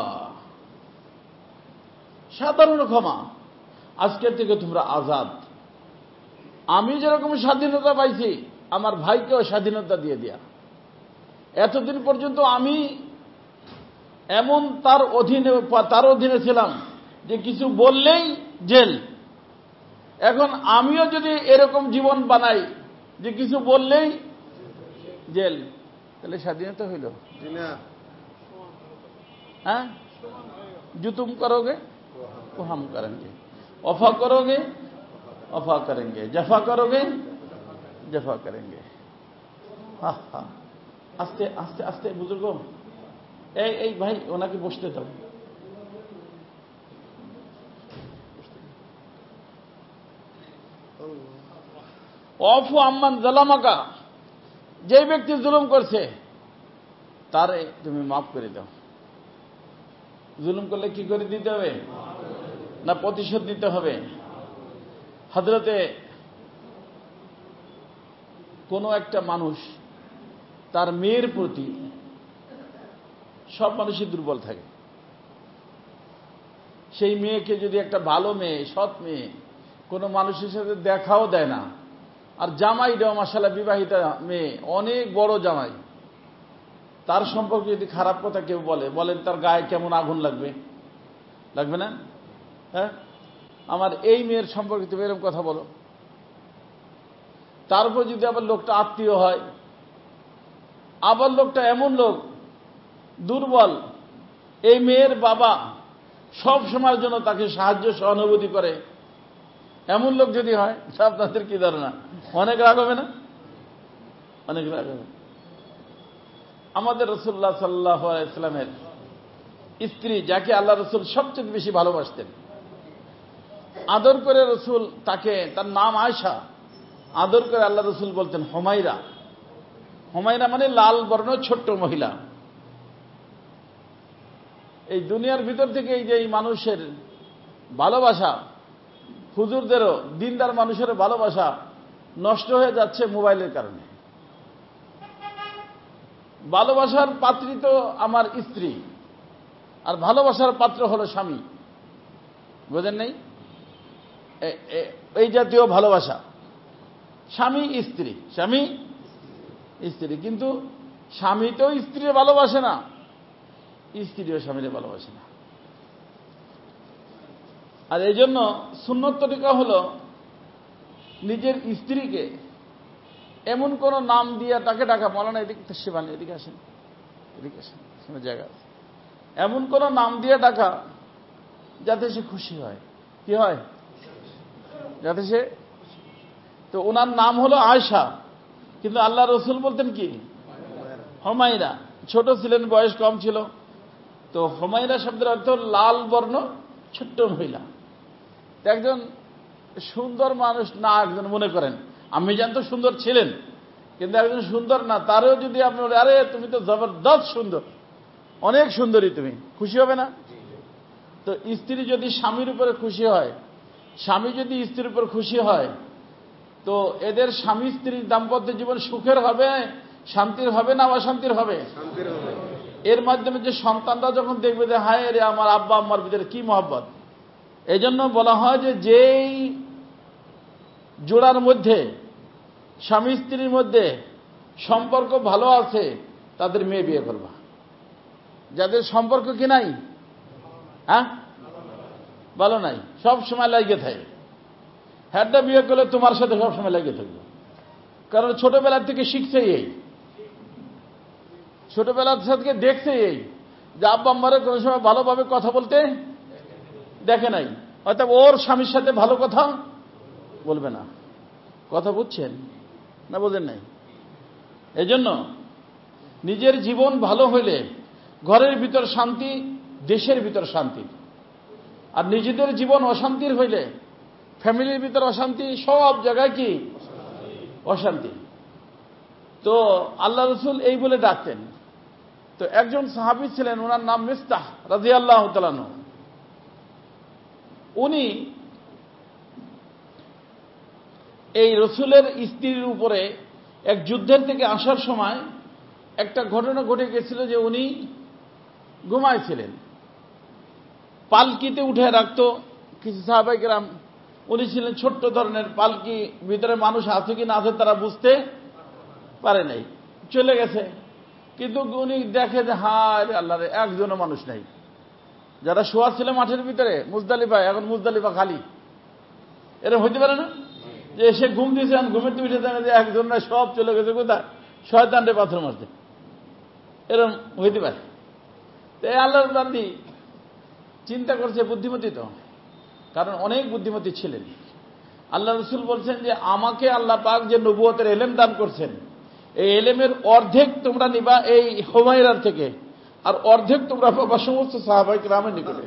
সাধারণ ক্ষমা, আজকের থেকে তোমরা আজাদ। আমি যেরকম স্বাধীনতা পাইছি, আমার ভাইকেও স্বাধীনতা দিয়ে দেয়া। এতদিন পর্যন্ত আমি এমন তার অধীনে ছিলাম যে কিছু বললেই জেল। এখন আমিও যদি এরকম জীবন বানাই যে কিছু বললেই জেল, তাহলে স্বাধীনতা হইল? হ্যাঁ, जो तुम करोगे वो हम करेंगे, वफा करोगे वफा करेंगे, जफा करोगे जफा करेंगे। আস্তে আস্তে আস্তে বুজুর্গ, এই ভাই ওনাকে বসতে দাও। ওয়াফু আম্মান জালামাকা, যে ব্যক্তি জুলুম করছে তারে তুমি মাফ করে দাও। জুলুম করলে কি করে দিতে হবে? না প্রতিশোধ নিতে হবে? হযরতে কোনো একটা মানুষ তার মেয়ের প্রতি, সব মানুষই দুর্বল থাকে, সেই মেয়েকে যদি একটা ভালো মেয়ে, সৎ মেয়ে, কোনো মানুষের সাথে দেখাও দেয় না, আর জামাইটাও মাশাআল্লাহ বিবাহিতা মেয়ে, অনেক বড় জামাই, তার সম্পর্কে যদি খারাপ কথা কেউ বলেন তার গায়ে কেমন আগুন লাগবে? লাগবে না? হ্যাঁ, আমার এই মেয়ের সম্পর্কে তুমি এরকম কথা বলো। তারপর যদি আবার লোকটা আত্মীয় হয়, আবার লোকটা এমন লোক দুর্বল, এই মেয়ের বাবা সব সময়ের জন্য তাকে সাহায্য সহানুভূতি করে, এমন লোক যদি হয়, আপনাদের কি ধারণা? অনেক রাগ হবে না? অনেক রাগ হবে। আমাদের রাসূলুল্লাহ সাল্লাল্লাহু আলাইহি ওয়াসাল্লামের স্ত্রী, যাকে আল্লাহ রাসূল সবচেয়ে বেশি ভালোবাসতেন, আদর করে রাসূল তাকে, তার নাম আয়েশা, আদর করে আল্লাহ রাসূল বলতেন হুমায়রা। হুমায়রা মানে লাল বর্ণ ছোট্ট মহিলা। এই দুনিয়ার ভিতর থেকে এই যে এই মানুষের ভালোবাসা, হুজুরদেরও, দিনদার মানুষের ভালোবাসা নষ্ট হয়ে যাচ্ছে মোবাইলের কারণে। ভালোবাসার পাত্রী তো আমার স্ত্রী, আর ভালোবাসার পাত্র হলো স্বামী। বোঝেন নাই? এই জাতীয় ভালোবাসা, স্বামী স্ত্রী, স্বামী স্ত্রী, কিন্তু স্বামী তো স্ত্রীর ভালোবাসে না, স্ত্রীও স্বামীর ভালোবাসে না। আর এই জন্য সুন্নত তরিকা হলো নিজের স্ত্রীকে এমন কোন নাম দিয়ে তাকে ডাকা, মৌলানা এদিকে তশরিফ, এদিকে আসেন, এদিকে আসেন, কোনো জায়গা আছে, এমন কোন নাম দিয়ে ডাকা যাতে সে খুশি হয়। কি হয়? যাতে সে, তো ওনার নাম হলো আয়েশা, কিন্তু আল্লাহ রসুল বলতেন কি? হুমায়রা। ছোট ছিলেন, বয়স কম ছিল, তো হুমায়রা শব্দের অর্থ লাল বর্ণ ছোট্ট মহিলা। একজন সুন্দর মানুষ না, একজন মনে করেন আমি জান তো সুন্দর ছিলেন, কিন্তু একজন সুন্দর না, তারও যদি আপনার আরে তুমি তো জবরদস্ত সুন্দর, অনেক সুন্দরী, তুমি খুশি হবে না? তো স্ত্রী যদি স্বামীর উপরে খুশি হয়, স্বামী যদি স্ত্রীর উপর খুশি হয়, তো এদের স্বামী স্ত্রীর দাম্পত্য জীবন সুখের হবে, শান্তির হবে না অশান্তির হবে? এর মাধ্যমে যে সন্তানরা যখন দেখবে যে হায় রে আমার আব্বা আম্মার ভিতরে কি মহব্বত, এই জন্য বলা হয় যে যেই জোড়ার মধ্যে, স্বামী স্ত্রীর মধ্যে সম্পর্ক ভালো আছে তাদের মেয়ে বিয়ে করবা। যাদের সম্পর্ক কি নাই, হ্যাঁ ভালো নাই, সব সময় লাগে থাকে, হ্যাডটা বিয়ে করলে তোমার সাথে সব সময় লাগে থাকবে। কারণ ছোটবেলার থেকে শিখছে, এই ছোটবেলার সাথে দেখছে এই যে আব্বা আম্মারে কোনো সময় ভালোভাবে কথা বলতে দেখে নাই, হয়তো ওর স্বামীর সাথে ভালো কথা বলবে না। কথা বুঝছেন না? বোঝেন নাই? এজন্য নিজের জীবন ভালো হইলে ঘরের ভিতর শান্তি, দেশের ভিতর শান্তি। আর নিজেদের জীবন অশান্তির হইলে ফ্যামিলির ভিতর অশান্তি, সব জায়গায় কি অশান্তি। তো আল্লাহ রসুল এই বলে ডাকতেন। তো একজন সাহাবী ছিলেন, ওনার নাম মিস্তাহ রাদিয়াল্লাহু তাআলা আনহু। উনি এই রসুলের স্ত্রীর উপরে এক যুদ্ধের থেকে আসার সময় একটা ঘটনা ঘটে গেছিল যে উনি ঘুমাইছিলেন, পালকিতে উঠে রাখতো কিছু সাহাবায়ে কেরাম। উনি ছিলেন ছোট্ট ধরনের, পালকি ভিতরে মানুষ আছে কি না আছে তারা বুঝতে পারে নাই, চলে গেছে। কিন্তু উনি দেখে যে হায় আল্লাহ রে, একজনও মানুষ নাই। যারা শোয়া ছিল মাঠের ভিতরে মুজদালিফায়, এখন মুজদালিফা খালি। এরকম হইতে পারে না যে এসে ঘুম দিয়েছে, ঘুমের থেকে উঠে দেখে যে একজন না, সব চলে গেছে কোথায়? শয়তানরে পাথর মারতে। এরকম হইতে পারে। তো আল্লাহর বান্দী চিন্তা করছে, বুদ্ধিমতী তো, কারণ অনেক বুদ্ধিমতী ছিলেন। আল্লাহ রসুল বলছেন যে আমাকে আল্লাহ পাক যে নবুয়তের এলেম দান করছেন, এই এলেমের অর্ধেক তোমরা নিবা এই হুমায়রার থেকে, আর অর্ধেক তোমরা পাবা সমস্ত সাহাবায়ে কেরামের নিকটে।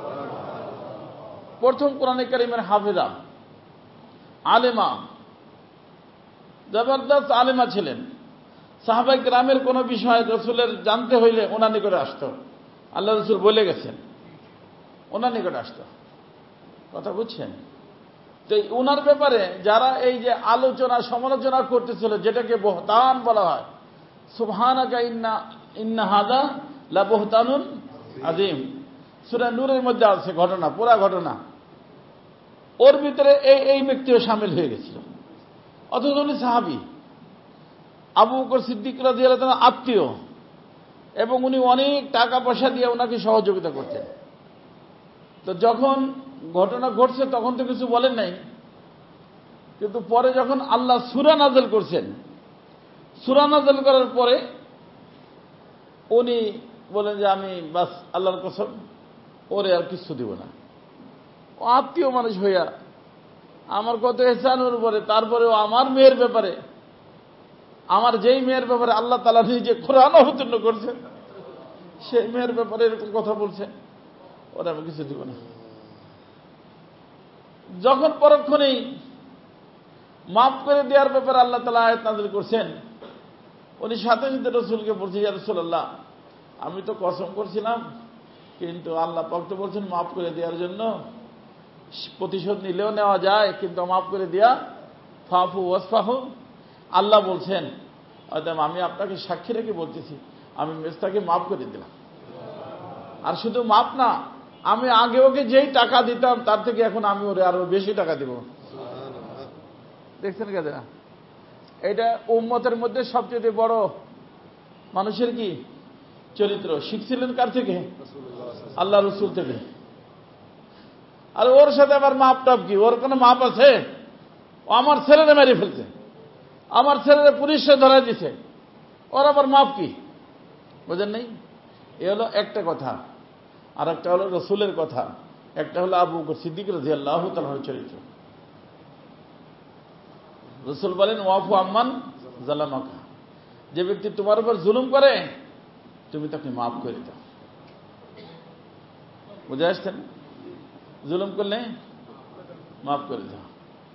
প্রথম কোরআনে কারীমের হাফেজা, আলেমা, জবরদস্ত আলেমা ছিলেন। সাহাবায়ে কেরামের কোন বিষয় রসুলের জানতে হইলে ওনার নিকটে আসতো। আল্লাহ রসুল বলে গেছেন ওনার নিকটে আসতো। কথা বুঝছেন? তো ওনার ব্যাপারে যারা এই যে আলোচনা সমালোচনা করতেছিল, যেটাকে বহতান বলা হয়, সুবহানাকা ইন্না হাদা লা বহতানুন আযীম, সূরা নূরের মধ্যে আছে ঘটনা, পুরা ঘটনা। ওর ভিতরে এই ব্যক্তিও শামিল হয়ে গেছিল। অথচ উনি সাহাবী, আবু বকর সিদ্দিক রাদিয়াল্লাহু তাআলা আত্মীয়, এবং উনি অনেক টাকা পয়সা দিয়ে ওনাকে সহযোগিতা করতেন। তো যখন ঘটনা ঘটছে তখন তো কিছু বলেন নাই, কিন্তু পরে যখন আল্লাহ সূরা নাযিল করছেন, সূরা নাযিল করার পরে উনি বলেন যে আমি বাস আল্লাহর কসম ওরে আর কিছু দিব না। ও আত্মীয় মানুষ হইয়া আমার কত ইহসান ওর উপরে, তারপরেও আমার মেয়ের ব্যাপারে, আমার যেই মেয়ের ব্যাপারে আল্লাহ তাআলা নিজে কোরআন অবতীর্ণ করছেন, সেই মেয়ের ব্যাপারে এরকম কথা বলছেন, ওরা আমি কিছু দিব না। যখন পরক্ষণেই মাফ করে দেওয়ার ব্যাপারে আল্লাহ তাআলা আয়াত নাযিল করছেন, উনি সাথে সাথে রাসূলকে বলছে, ইয়া রাসূলুল্লাহ, আমি তো কসম করছিলাম, কিন্তু আল্লাহ পাক তো বলছেন মাফ করে দেওয়ার জন্য, প্রতিশোধ নিলেও নেওয়া যায়, কিন্তু মাফ করে দেয়া, ফাফু ওয়াসফাহু, আল্লাহ বলছেন। অতএব আমি আপনাকে সাক্ষী রেখে বলতেছি, আমি মেজটাকে মাফ করে দিলাম। আর শুধু মাফ না, আমি আগে ওকে যেই টাকা দিতাম তার থেকে এখন আমি ওরে আরো বেশি টাকা দিব। দেখছেন কেন? এটা উম্মতের মধ্যে সবচেয়ে বড় মানুষের কি চরিত্র। শিখছিলেন কার থেকে? আল্লাহ রসুল থেকে। আর ওর সাথে আবার মাপ টাপ কি? ওর কোনো মাপ আছে? ও আমার ছেলেরে মেরে ফেলছে, আমার ছেলেরে পুলিশে ধরাই দিছে, ওর আবার মাপ কি? বুঝেন নাই? এ হলো একটা কথা। আর একটা হলো রসুলের কথা, একটা হলো আবু বকর সিদ্দিক রাদিয়াল্লাহু তাআলার চরিত্র। রসুল বলেন, ওয়াফু আম্মান জালামাকা, যে ব্যক্তি তোমার উপর জুলুম করে তুমি তাকে মাফ করে দাও। বুঝে আসছেন? জুলুম করলে মাফ করে দাও।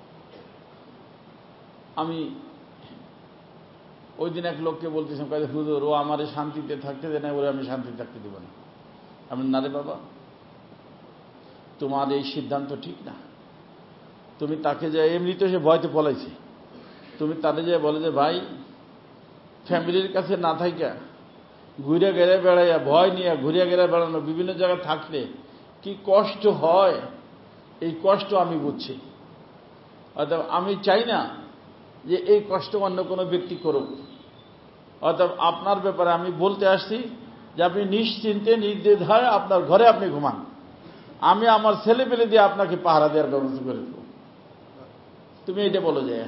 আমি ওই দিন এক লোককে বলতেছিলাম, হুজুর ও আমার শান্তিতে থাকতে দেয় না, ওরে আমি শান্তিতে থাকতে দেব না। আমি না রে বাবা, তোমার এই সিদ্ধান্ত ঠিক না। তুমি তাকে যে এমনি তো সে ভয়তে পলাইছে, তুমি তাদের যে বলে যে ভাই ফ্যামিলির কাছে না থাইকা ঘুরে গেড়ে বেড়াইয়া, ভয় নিয়ে ঘুরে গেড়ে বেড়ানো, বিভিন্ন জায়গায় থাকলে কি কষ্ট হয়, এই কষ্ট আমি বুঝছি। অর্থাৎ আমি চাই না যে এই কষ্ট অন্য কোনো ব্যক্তি করুক। অর্থাৎ আপনার ব্যাপারে আমি বলতে আসছি যে আপনি নিশ্চিন্তে নির্দ্বিধায় আপনার ঘরে আপনি ঘুমান, আমি আমার ছেলে পেলে দিয়ে আপনাকে পাহারা দেওয়ার ব্যবস্থা করে দেব। তুমি এটা বলো যে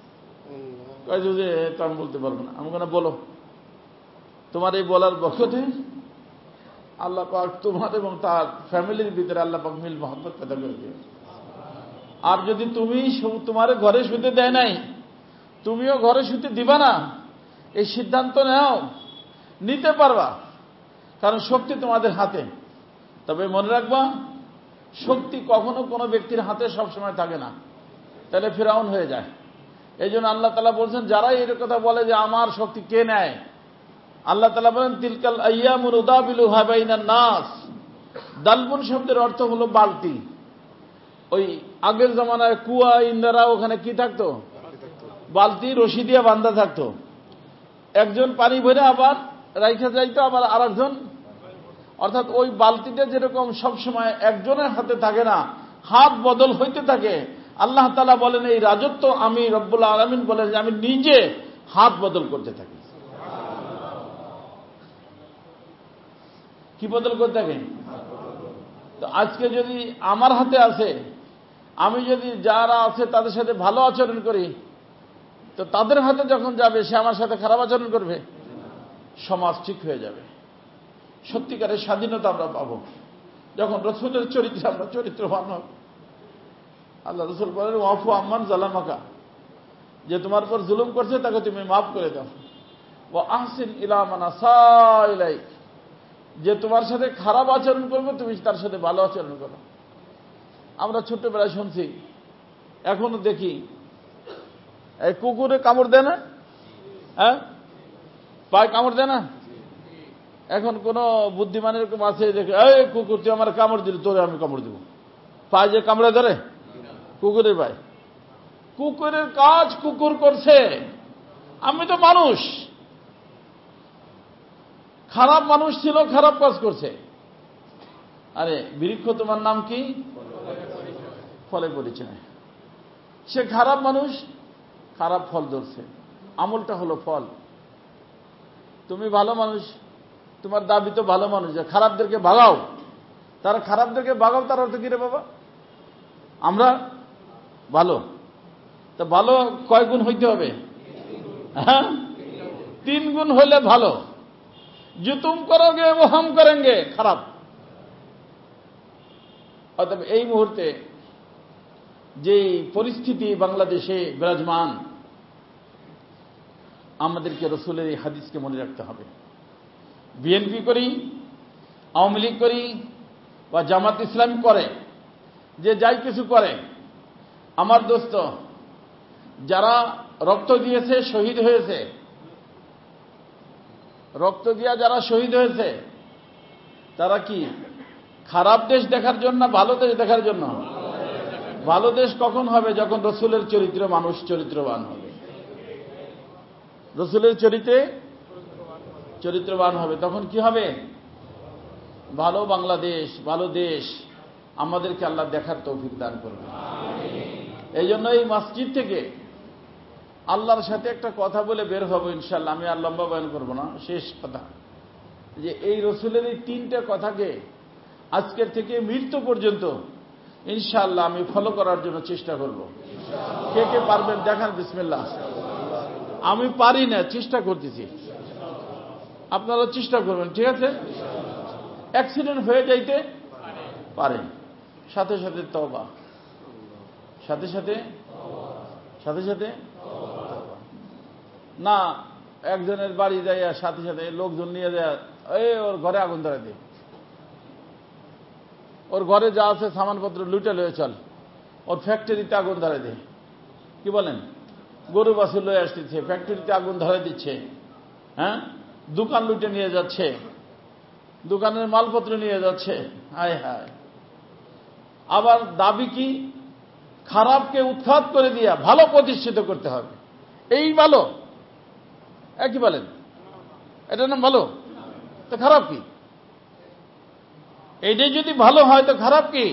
তো আমি বলতে পারবো না। আমি কেন বলো, তোমার এই বলার বরকতে আল্লাহ পাক তোমার এবং তার ফ্যামিলির ভিতরে আল্লাহ পাক মিল মহব্বত পেদা করে দিও। আর যদি তুমি তোমার ঘরে শুতে দেয় নাই, তুমিও ঘরে শুতে দিবা না, এই সিদ্ধান্ত নাও, নিতে পারবা, কারণ শক্তি তোমাদের হাতে। তবে মনে রাখবা, শক্তি কখনো কোনো ব্যক্তির হাতে সবসময় থাকে না, তাহলে ফিরাউন হয়ে যায়। এই জন্য আল্লাহ তাআলা বলছেন, যারা এই কথা বলে যে আমার শক্তি কে নেয়, আল্লাহ তাআলা বলেন তিলকাল আইয়ামু নুদাবিলুহা বাইনান নাস। দালবুন শব্দের অর্থ হলো বালতি। ওই আগের জামানায় কুয়া ইন্দারা, ওখানে কি থাকতো? বালতি রশি দিয়ে বান্ধা থাকতো। একজন পানি ভরে আবার রাইখা যাইতো, আবার আরেকজন, অর্থাৎ ওই বালতিটা যেরকম সবসময় একজনের হাতে থাকে না, হাত বদল হইতে থাকে। আল্লাহ তাআলা বলেন এই রাজত্ব আমি রব্বুল আলামিন বলেন যে আমি নিজে হাত বদল করতে থাকি। কি বদল করতে থাকেন? তো আজকে যদি আমার হাতে আছে, আমি যদি যারা আছে তাদের সাথে ভালো আচরণ করি, তো তাদের হাতে যখন যাবে সে আমার সাথে খারাপ আচরণ করবে, সমাজ ঠিক হয়ে যাবে। সত্যিকারের স্বাধীনতা আমরা পাবো যখন রসুলের চরিত্রে আমরা চরিত্রবান হব। আল্লাহ রসুল বলেন, ওয়াফু আম্মান জালামাকা, যে তোমার উপর জুলুম করছে তাকে তুমি মাফ করে দাও। ওয়া আহসিন ইলা মান আসা ইলাইক, যে তোমার সাথে খারাপ আচরণ করবে তুমি তার সাথে ভালো আচরণ করো। আমরা ছোট্টবেলায় শুনছি, এখনো দেখি, এই কুকুরে কামড় দেয় না? হ্যাঁ, পায়ে কামড় দেয় না? এখন কোন বুদ্ধিমান এরকম আছে দেখে, এই কুকুর তুই আমার কামড় দিল, তোরে আমি কামড় দিব, পায়ে যে কামড়ে ধরে, কুকুরের ভাই। কুকুরের কাজ কুকুর করছে, আমি তো মানুষ। খারাপ মানুষ ছিল, খারাপ কাজ করছে। আরে বৃক্ষ তোমার নাম কি? ফলে পরিচয়। সে খারাপ মানুষ, খারাপ ফল ধরছে। আমলটা হলো ফল। তুমি ভালো মানুষ, তোমার দাবি তো ভালো মানুষ, খারাপদেরকে ভাগাও। তারা খারাপদেরকে ভাগাও, তার অর্থ কি রে বাবা? আমরা ভালো। তা ভালো কয় গুণ হইতে হবে? হ্যাঁ, 3 গুণ হইলে ভালো। जो तुम करोगे वो हम करेंगे, খারাপ। অতএব এই মুহূর্তে যে পরিস্থিতি বাংলাদেশে বিরাজমান, আমাদেরকে রাসূলের এই হাদিসকে মনে রাখতে হবে। বিএনপি করি, আওয়ামী লীগ করি বা জামাত ইসলাম করে, যে যাই কিছু করে, আমার দোস্ত যারা রক্ত দিয়েছে, শহীদ হয়েছে, রক্ত দিয়া যারা শহীদ হয়েছে, তারা কি খারাপ দেশ দেখার জন্য না ভালো দেশ দেখার জন্য? ভালো দেশ কখন হবে? যখন রাসূলের চরিত্রে মানুষ চরিত্রবান হবে। রাসূলের চরিত্রে চরিত্রবান হবে, তখন কি হবে? ভালো বাংলাদেশ, ভালো দেশ আমাদেরকে আল্লাহ দেখার তৌফিক দান করবে। এই জন্য এই মসজিদ থেকে আল্লাহর সাথে একটা কথা বলে বের হবো ইনশাআল্লাহ। আমি আর লম্বা বয়ান করব না, শেষ কথা যে এই রাসূলের এই 3টা কথাকে আজকের থেকে মৃত্যু পর্যন্ত ইনশাআল্লাহ আমি ফলো করার জন্য চেষ্টা করব। কে কে পারবেন দেখান, বিসমিল্লাহ। আমি পারি না, চেষ্টা করতেছি, আপনারা চেষ্টা করবেন, ঠিক আছে? অ্যাক্সিডেন্ট হয়ে যাইতে পারেন, সাথে সাথে তওবা, সাথে সাথে সাথে সাথে না, একজনের বাড়ি যায় সাথে সাথে লোকজন নিয়ে যায়, ওর ঘরে আগুন ধরাই দে, ওর ঘরে যা আছে সামানপত্র লুটে লয়ে চল, ওর ফ্যাক্টরিতে আগুন ধরাই দে। কি বলেন? গরু বাছুর লয়ে আসতেছে, ফ্যাক্টরিতে আগুন ধরাই দিচ্ছে, হ্যাঁ, দোকান লুটে নিয়ে যাচ্ছে, দোকানের মালপত্র নিয়ে যাচ্ছে। হায় হায়। আবার দাবি কি? খারাপকে উৎখাত করে দিয়া ভালো প্রতিষ্ঠিত করতে হবে। এই ভালো, একই বলেন, এটা নাম ভালো? তো খারাপ কি? এইটাই যদি ভালো হয় তো খারাপ কি?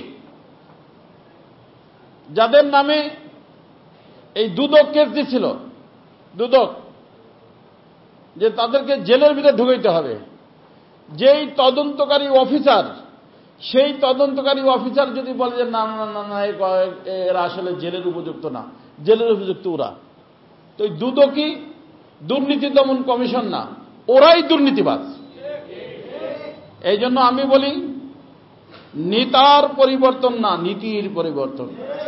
যাদের নামে এই দুদক কেস দিছিল, দুদক, যে তাদেরকে জেলের ভিতরে ঢুকাইতে হবে, যেই তদন্তকারী অফিসার, সেই তদন্তকারী অফিসার যদি বলে যে না না না না, এরা আসলে জেলের উপযুক্ত না, জেলের উপযুক্ত ওরা, তো এই দুদকই দুর্নীতি দমন কমিশন না, ওরাই দুর্নীতিবাজ। এই জন্য আমি বলি, নেতার পরিবর্তন না, নীতির পরিবর্তন।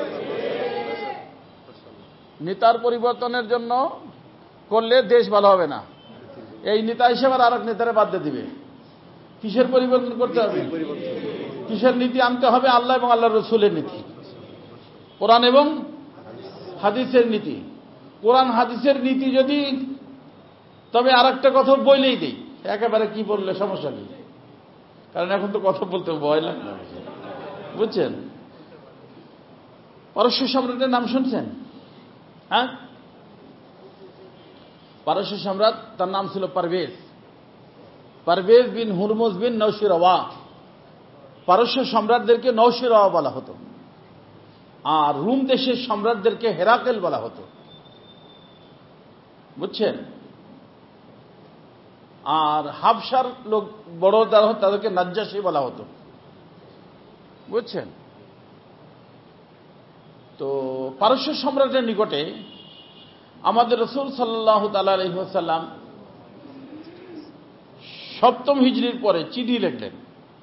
নেতার পরিবর্তনের জন্য করলে দেশ ভালো হবে না। এই নেতা হিসেবে আর এক নেতারে বাদ দিয়ে দিবে। কিসের পরিবর্তন করতে হবে? কিসের নীতি আনতে হবে? আল্লাহ এবং আল্লাহর রাসূলের নীতি, কোরআন এবং হাদিসের নীতি। কোরআন হাদিসের নীতি যদি, তবে আর একটা কথা বইলেই দিই, একেবারে কি বললে সমস্যা নেই, কারণ এখন তো কথা বলতে ভয় লাগে, বুঝছেন? পারস্য সম্রাটের নাম শুনছেন? হ্যাঁ, পারস্য সম্রাট, তার নাম ছিল পারভেজ, পারভেজ বিন হুরমুজ বিন নওশিরওয়া। পারস্য সম্রাটদেরকে নওশিরওয়া বলা হতো, আর রুম দেশের সম্রাটদেরকে হেরাকেল বলা হতো, বুঝছেন? আর হাবশার লোক বড় যারা হতো তাদেরকে নাজ্জাশী বলা হতো, বুঝছেন? তো পারস্য সম্রাটের নিকটে আমাদের রাসূল সাল্লাল্লাহু তাআলা আলাইহি ওয়াসাল্লাম 7ম হিজরির পরে চিঠি লিখলেন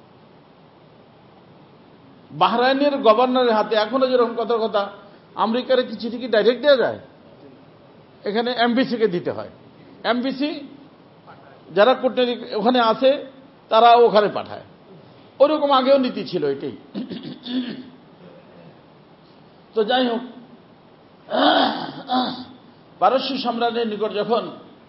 বাহরাইনের গভর্নরের হাতে। এখনো যেরকম কথা আমেরিকার কি চিঠি কি ডাইরেক্ট দেওয়া যায়? এখানে এমবিসিকে দিতে হয়। এমবিসি যারা কূটনীতিক ওখানে আছে তারা ওখানে পাঠায়। ওরকম আগেও নীতি ছিল এটাই। তো যাই হোক, পারস্য সম্রাটের নিকট যখন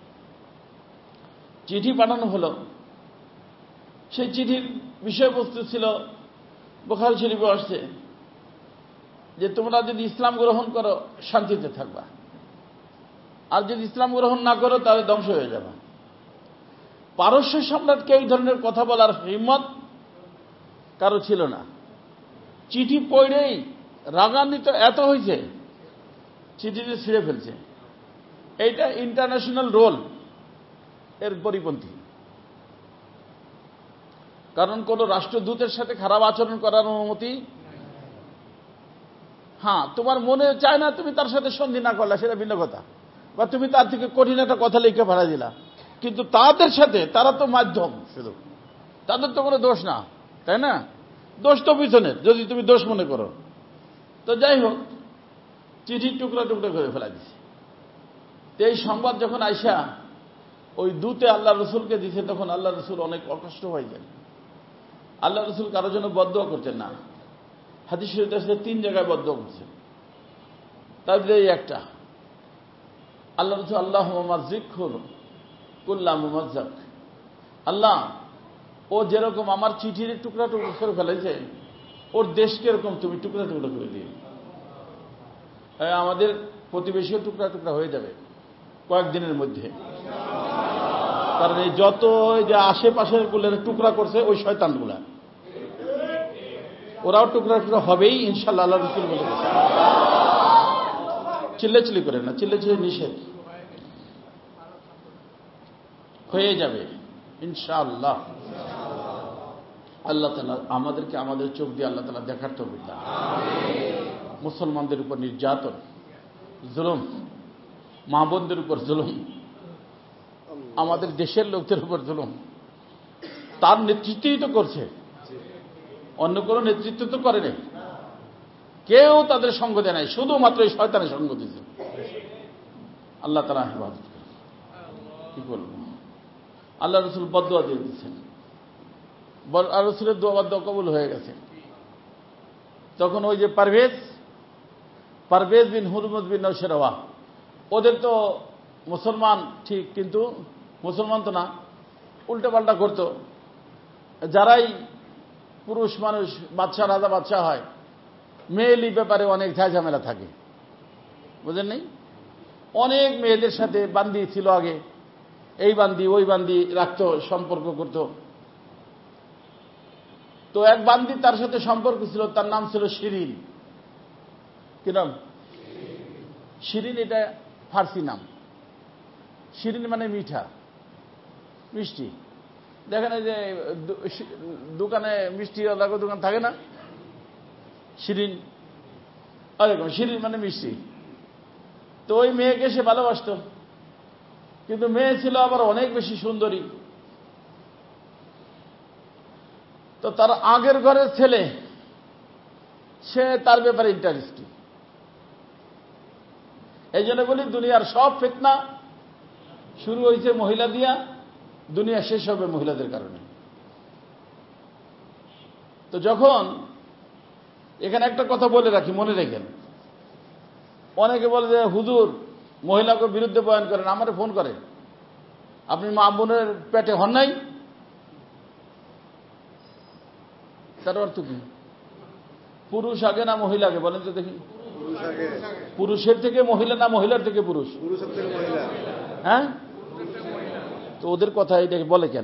চিঠি পাঠানো হলো, সেই চিঠির বিষয়বস্তু ছিল, বুখারী শরীফে আসছে যে তোমরা যদি ইসলাম গ্রহণ করো শান্তিতে থাকবা, আর যদি ইসলাম গ্রহণ না করো তাহলে ধ্বংস হয়ে যাবে। পারস্য সম্রাটকে এই ধরনের কথা বলার হিম্মত কারো ছিল না। চিঠি পড়েই রাগান্বিত এত হয়েছে, চিঠিতে ছিঁড়ে ফেলছে। এইটা ইন্টারন্যাশনাল রোল এর পরিপন্থী। কারণ কোন রাষ্ট্রদূতের সাথে খারাপ আচরণ করার অনুমতি, হ্যাঁ, তোমার মনে চায় না তুমি তার সাথে সন্ধি না করলা, সেটা ভিন্ন কথা, বা তুমি তার থেকে কঠিন একটা কথা লিখে পাঠা দিলা, কিন্তু তাদের সাথে, তারা তো মাধ্যম, শুধু তাদের তো কোনো দোষ না, তাই না? দোষ তো পিছনের, যদি তুমি দোষ মনে করো। তো যাই হোক, চিঠির টুকরা টুকরা করে ফেলা দিছে। এই সংবাদ যখন আইসা ওই দূতে আল্লাহ রসুলকে দিছে, তখন আল্লাহ রসুল অনেক অকষ্ট হয়ে যায়। আল্লাহ রসুল কারোর জন্য বদদোয়া করতেন না। হাদিস শরীফে আছে 3 জায়গায় বদদোয়া করছেন, তার ভিতরে এই একটা। আল্লাহ রসুল আল্লাহুম্মা মাযযিকহু কুল্লা মুমাযযাক, আল্লাহ ও যেরকম আমার চিঠির টুকরা টুকরা করে ফেলেছে, ওর দেশকে এরকম তুমি টুকরা টুকরা করে দিও। আমাদের প্রতিবেশীও টুকরা টুকরা হয়ে যাবে কয়েকদিনের মধ্যে। কারণ এই যত যে আশেপাশের গুলোর টুকরা করছে ওই শয়তানগুলা, ওরাও টুকরা টুকরা হবেই ইনশাআল্লাহ, আল্লাহ রাসূল বলে গেছে। চিল্লাচিল্লি করে না, চিল্লাচিল্লি নিষেধ, হয়ে যাবে ইনশাআল্লাহ। আল্লাহ তাআলা আমাদেরকে আমাদের চোখ দিয়ে আল্লাহ তাআলা দেখার তৌফিক দান। মুসলমানদের উপর নির্যাতন, জুলুম, মা বোনদের উপর জুলুম, আমাদের দেশের লোকদের উপর জুলুম, তার নেতৃত্বই তো করছে, অন্য কোনো নেতৃত্ব তো করে নাই। কেউ তাদের সঙ্গ দেয় নাই, শুধুমাত্র এই শয়তানের সঙ্গ দিয়েছে। আল্লাহ তাআলা হেফাজত করে। কি বলবো, আল্লাহ রসুল বদদুয়া দিয়ে দিচ্ছেন, আর রসুলের দোয়া কবুল হয়ে গেছে। তখন ওই যে পারভেজ বিন হুরমুজ বিন নওশেরওয়া, ওদের তো মুসলমান ঠিক, কিন্তু মুসলমান তো না, উল্টো পাল্টা করতো। যারাই পুরুষ মানুষ, বাচ্চা রাজা বাচ্চা হয়, মেয়েলি ব্যাপারে অনেক ঝামেলা থাকে, বুঝেন নেই? অনেক মেয়েদের সাথে বান্দি ছিল আগে, এই বান্দি ওই বান্দি রাখতো, সম্পর্ক করত। তো এক বান্দি তার সাথে সম্পর্ক ছিল, তার নাম ছিল শিরিন। কি নাম? শিরিন, এটা ফার্সি নাম। শিরিন মানে মিঠা, মিষ্টি। দেখেন যে দোকানে মিষ্টি দোকান থাকে না, শিরিন, এরকম শিরিন মানে মিষ্টি। তো ওই মেয়েকে সে ভালোবাসত, কিন্তু মেয়ে ছিল আবার অনেক বেশি সুন্দরী। তো তার আগের ঘরের ছেলে, সে তার ব্যাপারে ইন্টারেস্টিং। এই জন্য বলি, দুনিয়ার সব ফিতনা শুরু হয়েছে মহিলা দিয়া, দুনিয়া শেষ হবে মহিলাদের কারণে। তো যখন, এখানে একটা কথা বলে রাখি, মনে রেখেন, অনেকে বলে যে হুজুর মহিলাকে বিরুদ্ধে বয়ান করেন, আমারে ফোন করে, আপনি মা বোনের পেটে হন নাই? তার অর্থ কি? পুরুষ আগে না মহিলা আগে, বলেন তো দেখি? পুরুষের থেকে মহিলা না মহিলার থেকে পুরুষ? হ্যাঁ, তো ওদের কথা এটাকে বলে কেন?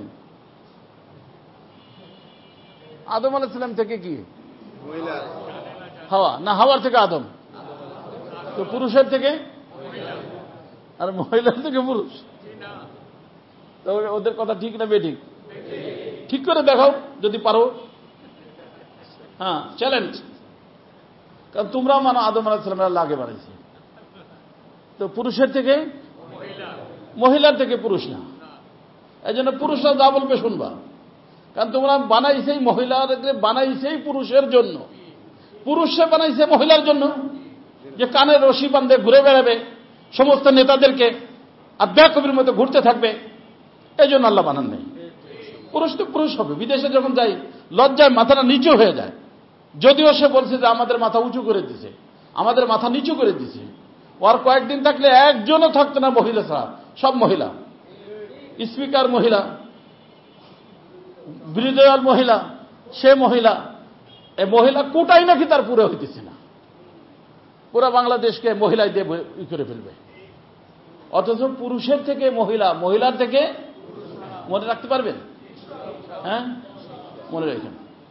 আদম আলাইহিস সালাম থেকে কি হাওয়া, না হাওয়ার থেকে আদম? তো পুরুষের থেকে আর মহিলার থেকে পুরুষ। তো ওদের কথা ঠিক না বেঠিক? ঠিক করে দেখাও যদি পারো। হ্যাঁ, চ্যালেঞ্জ। কারণ তোমরা মানো আদম আলাইহিস সালামের আগে বানাইছে, তো পুরুষের থেকে মহিলার থেকে পুরুষ না। এই জন্য পুরুষরা যা বলবে শুনবা, কারণ তোমরা বানাইছেই মহিলাদের, বানাইছেই পুরুষের জন্য। পুরুষে বানাইছে মহিলার জন্য, যে কানের রশি বান্ধে ঘুরে বেড়াবে সমস্ত নেতাদেরকে, আর বেকবির মতো ঘুরতে থাকবে। এই জন্য আল্লাহ বানান নেই। পুরুষ তো পুরুষ হবে। বিদেশে যখন যাই, লজ্জায় মাথাটা নিচু হয়ে যায়, যদিও সে বলছে যে আমাদের মাথা উঁচু করে দিছে, আমাদের মাথা নিচু করে দিছে। ওর কয়েকদিন থাকলে একজনও থাকতো না মহিলা ছাড়া, সব মহিলা। স্পিকার মহিলা, বিরোধী দল মহিলা, সে মহিলা, এই মহিলা কোটাই নাকি তার পুরো হইতেছে না। পুরো বাংলাদেশকে মহিলায় দিয়ে করে ফেলবে, অথচ পুরুষের থেকে মহিলা, মহিলার থেকে মনে রাখতে পারবেন? হ্যাঁ, মনে রাখেন।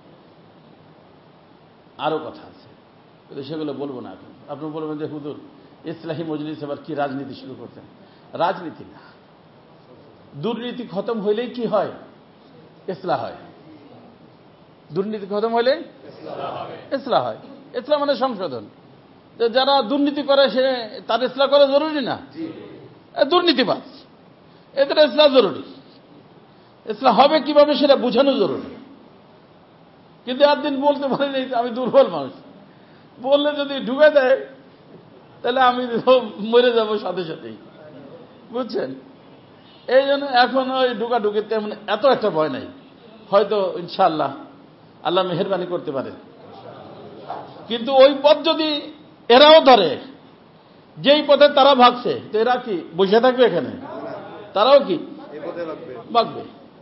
আরো কথা আছে, কিন্তু সেগুলো বলবো না এখন। আপনি বলবেন যে হুজুর ইসলাহি মজলিস আবার কি রাজনীতি শুরু করতেন? রাজনীতি না, দুর্নীতি খতম হইলেই কি হয়? ইসলাহ হয়। দুর্নীতি খতম হইলে ইসলাহ হয়। ইসলাম মানে সংশোধন। যারা দুর্নীতি করে সে তার ইসলাহ করা জরুরি না, দুর্নীতিবাজ, এদের ইসলাহ জরুরি। ইসলাহ হবে কিভাবে সেটা বোঝানো জরুরি। কিন্তু একদিন বলতে পারিনি আমি দুর্বল মানুষ, বললে যদি ঢুকে দেয় তাহলে আমি মরে যাব সাথে সাথেই, বুঝছেন? এই জন্য এখন ওই ঢুকাঢুকিতে এত একটা ভয় নাই। হয়তো ইনশাআল্লাহ আল্লাহ মেহেরবানি করতে পারে। কিন্তু ওই পথ যদি এরাও ধরে, যেই পথে তারা ভাগছে, তো এরা কি বসে থাকবে এখানে? তারাও কি ভাগবে?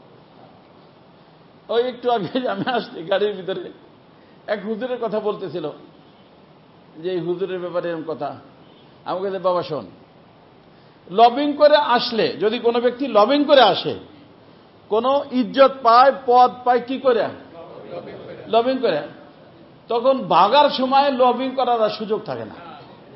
ওই একটু আগে আমি আসছি গাড়ির ভিতরে, এক হুজুরের কথা বলতেছিল যে এই হুজুরের ব্যাপারে এরকম কথা। আমাকে যে বাবা শোন, লবিং করে আসলে, যদি কোনো ব্যক্তি লবিং করে আসে, কোন ইজ্জত পায়, পদ পায় কি করে? লবিং করে। তখন ভাগার সময় লবিং করার সুযোগ থাকে না।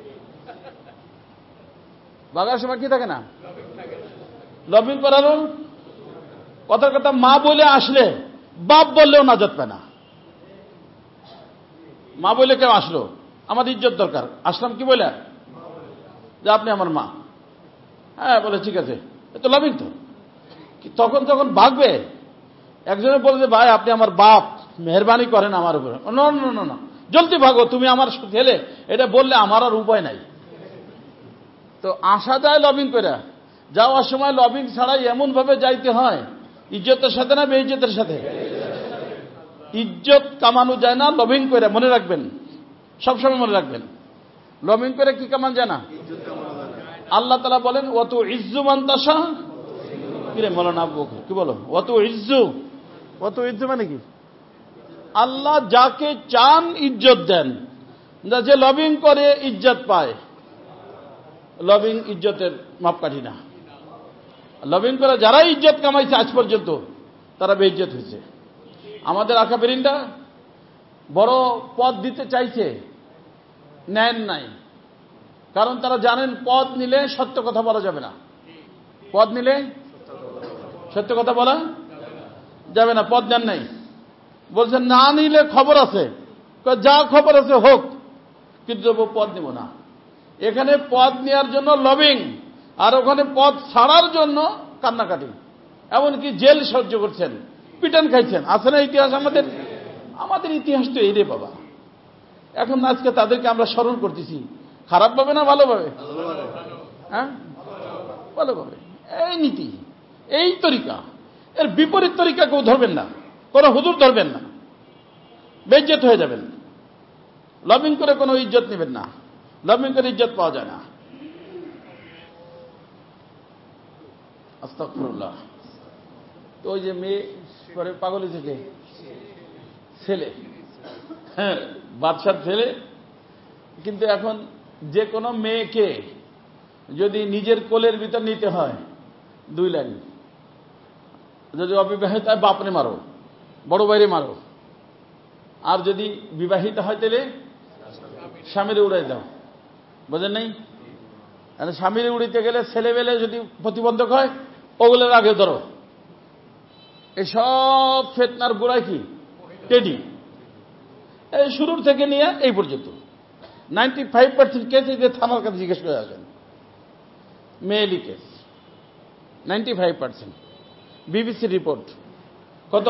ভাগার সময় কি থাকে না? লবিং করারও কথার কথা মা বলে আসলে বাপ বললেও নাজাত পায় না। মা বলে কেউ আসলো, আমার ইজ্জত দরকার, আসলাম কি বলে যে আপনি আমার মা। হ্যাঁ বলে ঠিক আছে, তো লবিং তো। তখন যখন ভাগবে, একজনে বলে যে ভাই আপনি আমার বাপ, মেহরবানি করেন আমার উপরে। না না না না, জলদি ভাগো, তুমি আমার ছেলে, এটা বললে আমার আর উপায় নাই। তো আসা যায় লবিং করে, যাওয়ার সময় লবিং ছাড়াই এমন ভাবে যাইতে হয়, ইজ্জতের সাথে না বেইজ্জতের সাথে? ইজ্জত কামানো যায় না লবিং করে, মনে রাখবেন, সবসময় মনে রাখবেন। লবিং করে কি কামান যায় না? আল্লাহ তাআলা বলেন ওয়াতু ইজ্জু মান তাশা। কিরে মৌলানা আবু বকর কি বলো? ওয়াতু ইজ্জু, ওয়াতু ইজ্জু মানে কি? আল্লাহ যাকে চান ইজ্জত দেন, যে লবিং করে ইজ্জত পায়। লবিং ইজ্জতের মাপকাঠি না। লবিং করে যারা ইজ্জত কামাইছে আজ পর্যন্ত তারা বেইজ্জত হয়েছে। আমাদের আকাবেরিনরা বড় পদ দিতে চাইছে, নেন নাই, কারণ তারা জানেন পদ নিলে সত্য কথা বলা যাবে না। পদ নিলে সত্য কথা বলা যাবে না, পদ নেন নাই। বলছেন না নিলে খবর আছে, যা খবর আছে হোক, কিন্তু পদ নিব না। এখানে পদ নেওয়ার জন্য লবিং, আর ওখানে পদ ছাড়ার জন্য কান্নাকাটি, এমনকি জেল সহ্য করছেন, পিটান খাইছেন। আছে না ইতিহাস? আমাদের ইতিহাস তো এই রে বাবা। এখন আজকে তাদেরকে আমরা স্মরণ করতেছি, খারাপ ভাবে না ভালোভাবে? হ্যাঁ, ভালোভাবে। এই নীতি, এই তরিকা, এর বিপরীত তরিকা কেউ ধরবেন না, কোন হুজুর ধরবেন না, বেইজ্জত হয়ে যাবেন। লবিং করে কোনো ইজ্জত নেবেন না, লবিং করে ইজ্জত পাওয়া যায় না। আস্তাগফিরুল্লাহ। তো ওই যে মেয়ে করে পাগলি থেকে ছেলে, হ্যাঁ বাদশার ছেলে। কিন্তু এখন যে কোনো মেয়েকে যদি নিজের কোলের ভিতর নিতে হয়, 2 লাইন। যদি অবিবাহিত হয় বাপরে মারো, বড় বাইরে মারো, আর যদি বিবাহিত হয় তাহলে স্বামীরে উড়াই দাও। বোঝেন নাই? স্বামীরে উড়িতে গেলে ছেলেবেলে যদি প্রতিবন্ধক হয়, ওগুলোর আগে ধরো। এসব ফেতনার গোড়ায় কি? টেডি। এই শুরুর থেকে নিয়ে এই পর্যন্ত 95% কেস এই যে থানার কাছে জিজ্ঞেস করে আসেন, মেয়েলি কেস 95%। বিবিসি রিপোর্ট কত?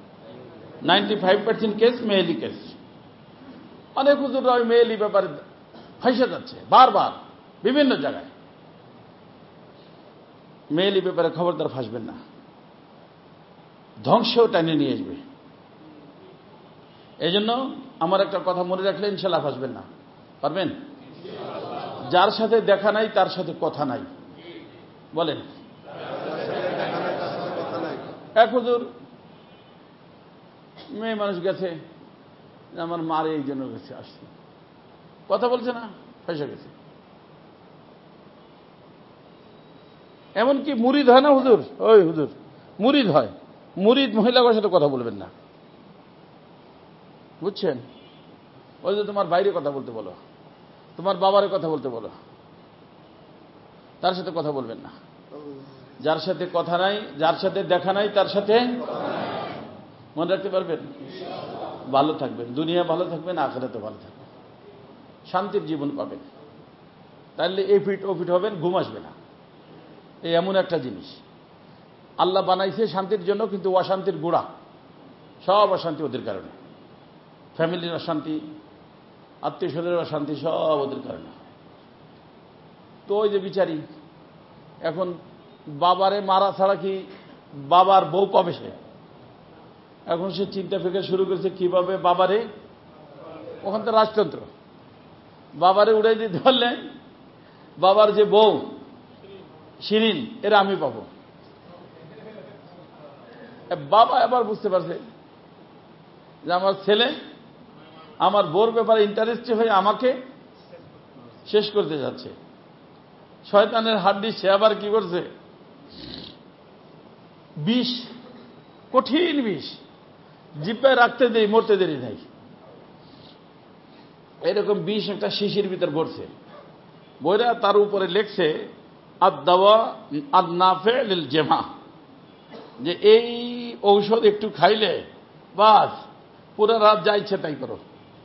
95% কেস মেয়েলি কেস। অনেক হুজুররা ওই মেয়েলি ব্যাপারে ফাঁসে যাচ্ছে বারবার বিভিন্ন জায়গায়। মেয়েলি ব্যাপারে খবরদার ফাঁসবেন না, ধ্বংসও টানে নিয়ে আসবে। এই জন্য আমার একটা কথা মনে রাখলে ইনশাল্লাহ ফাঁসবেন না। পারবেন? যার সাথে দেখা নাই তার সাথে কথা নাই, বলেন। এক হুজুর মেয়ে মানুষ গেছে, আমার মারে এই জন্য গেছে, আসছে, কথা বলছে না, ফেসে গেছে। এমনকি মুরিদ হয় না হুজুর, ওই হুজুর মুরিদ হয়, মুরিদ মহিলাদের সাথে কথা বলবেন না, বুঝছেন? ওই যে তোমার বাইরে কথা বলতে বলো, তোমার বাবারে কথা বলতে বলো, তার সাথে কথা বলবেন না। যার সাথে কথা নাই, যার সাথে দেখা নাই, তার সাথে মনে রাখতে পারবেন, ভালো থাকবেন, দুনিয়া ভালো থাকবেন, আখিরাতে ভালো থাকবেন, শান্তির জীবন পাবেন। তাহলে এই ফিট ও ফিট হবেন, ঘুম আসবে না। এই এমন একটা জিনিস আল্লাহ বানাইছে শান্তির জন্য, কিন্তু অশান্তির গোড়া, সব অশান্তি ওদের কারণে। ফ্যামিলির অশান্তি, আত্মীয় স্বজনের অশান্তি, সব ওদের কারণে। তো ওই যে বিচারি এখন বাবারে মারা ছাড়া কি বাবার বউ পাবে সে? এখন সে চিন্তা ফিকির শুরু করেছে কিভাবে বাবারে, ওখান তো রাজতন্ত্র, বাবারে উড়াই দিতে পারলে বাবার যে বউ শিরিন এরা আমি পাবো। বাবা এবার বুঝতে পারছে যে আমার ছেলে আমার বোর ব্যাপারে ইন্টারেস্ট হয়ে আমাকে শেষ করতে যাচ্ছে। শয়তানের হাড্ডি সে আবার কি করছে, বিষ, কঠিন বিষ জিব্বায় রাখতে দেই, মরতে দেরি নাই। এরকম বিষ একটা শিশির ভিতর ভরছে, বইরা তার উপরে লেখছে আদ-দাওয়া আন-নাফি লিল জামা, যে এই ঔষধ একটু খাইলে বাস পুরো রাত যা ইচ্ছে তাই করো।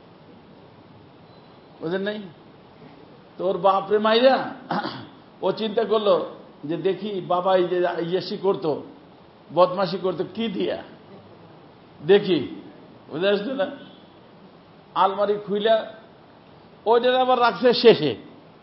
বুঝলেন নাই? তোর বাপরে মাইরা ও চিন্তা করলো যে দেখি বাবা এই যে ইয়েসি করতো, বদমাশি করতো, কি দিয়া দেখি, বুঝে আসতো না? আলমারি খুইলা ওইটার আবার রাখছে শেষে,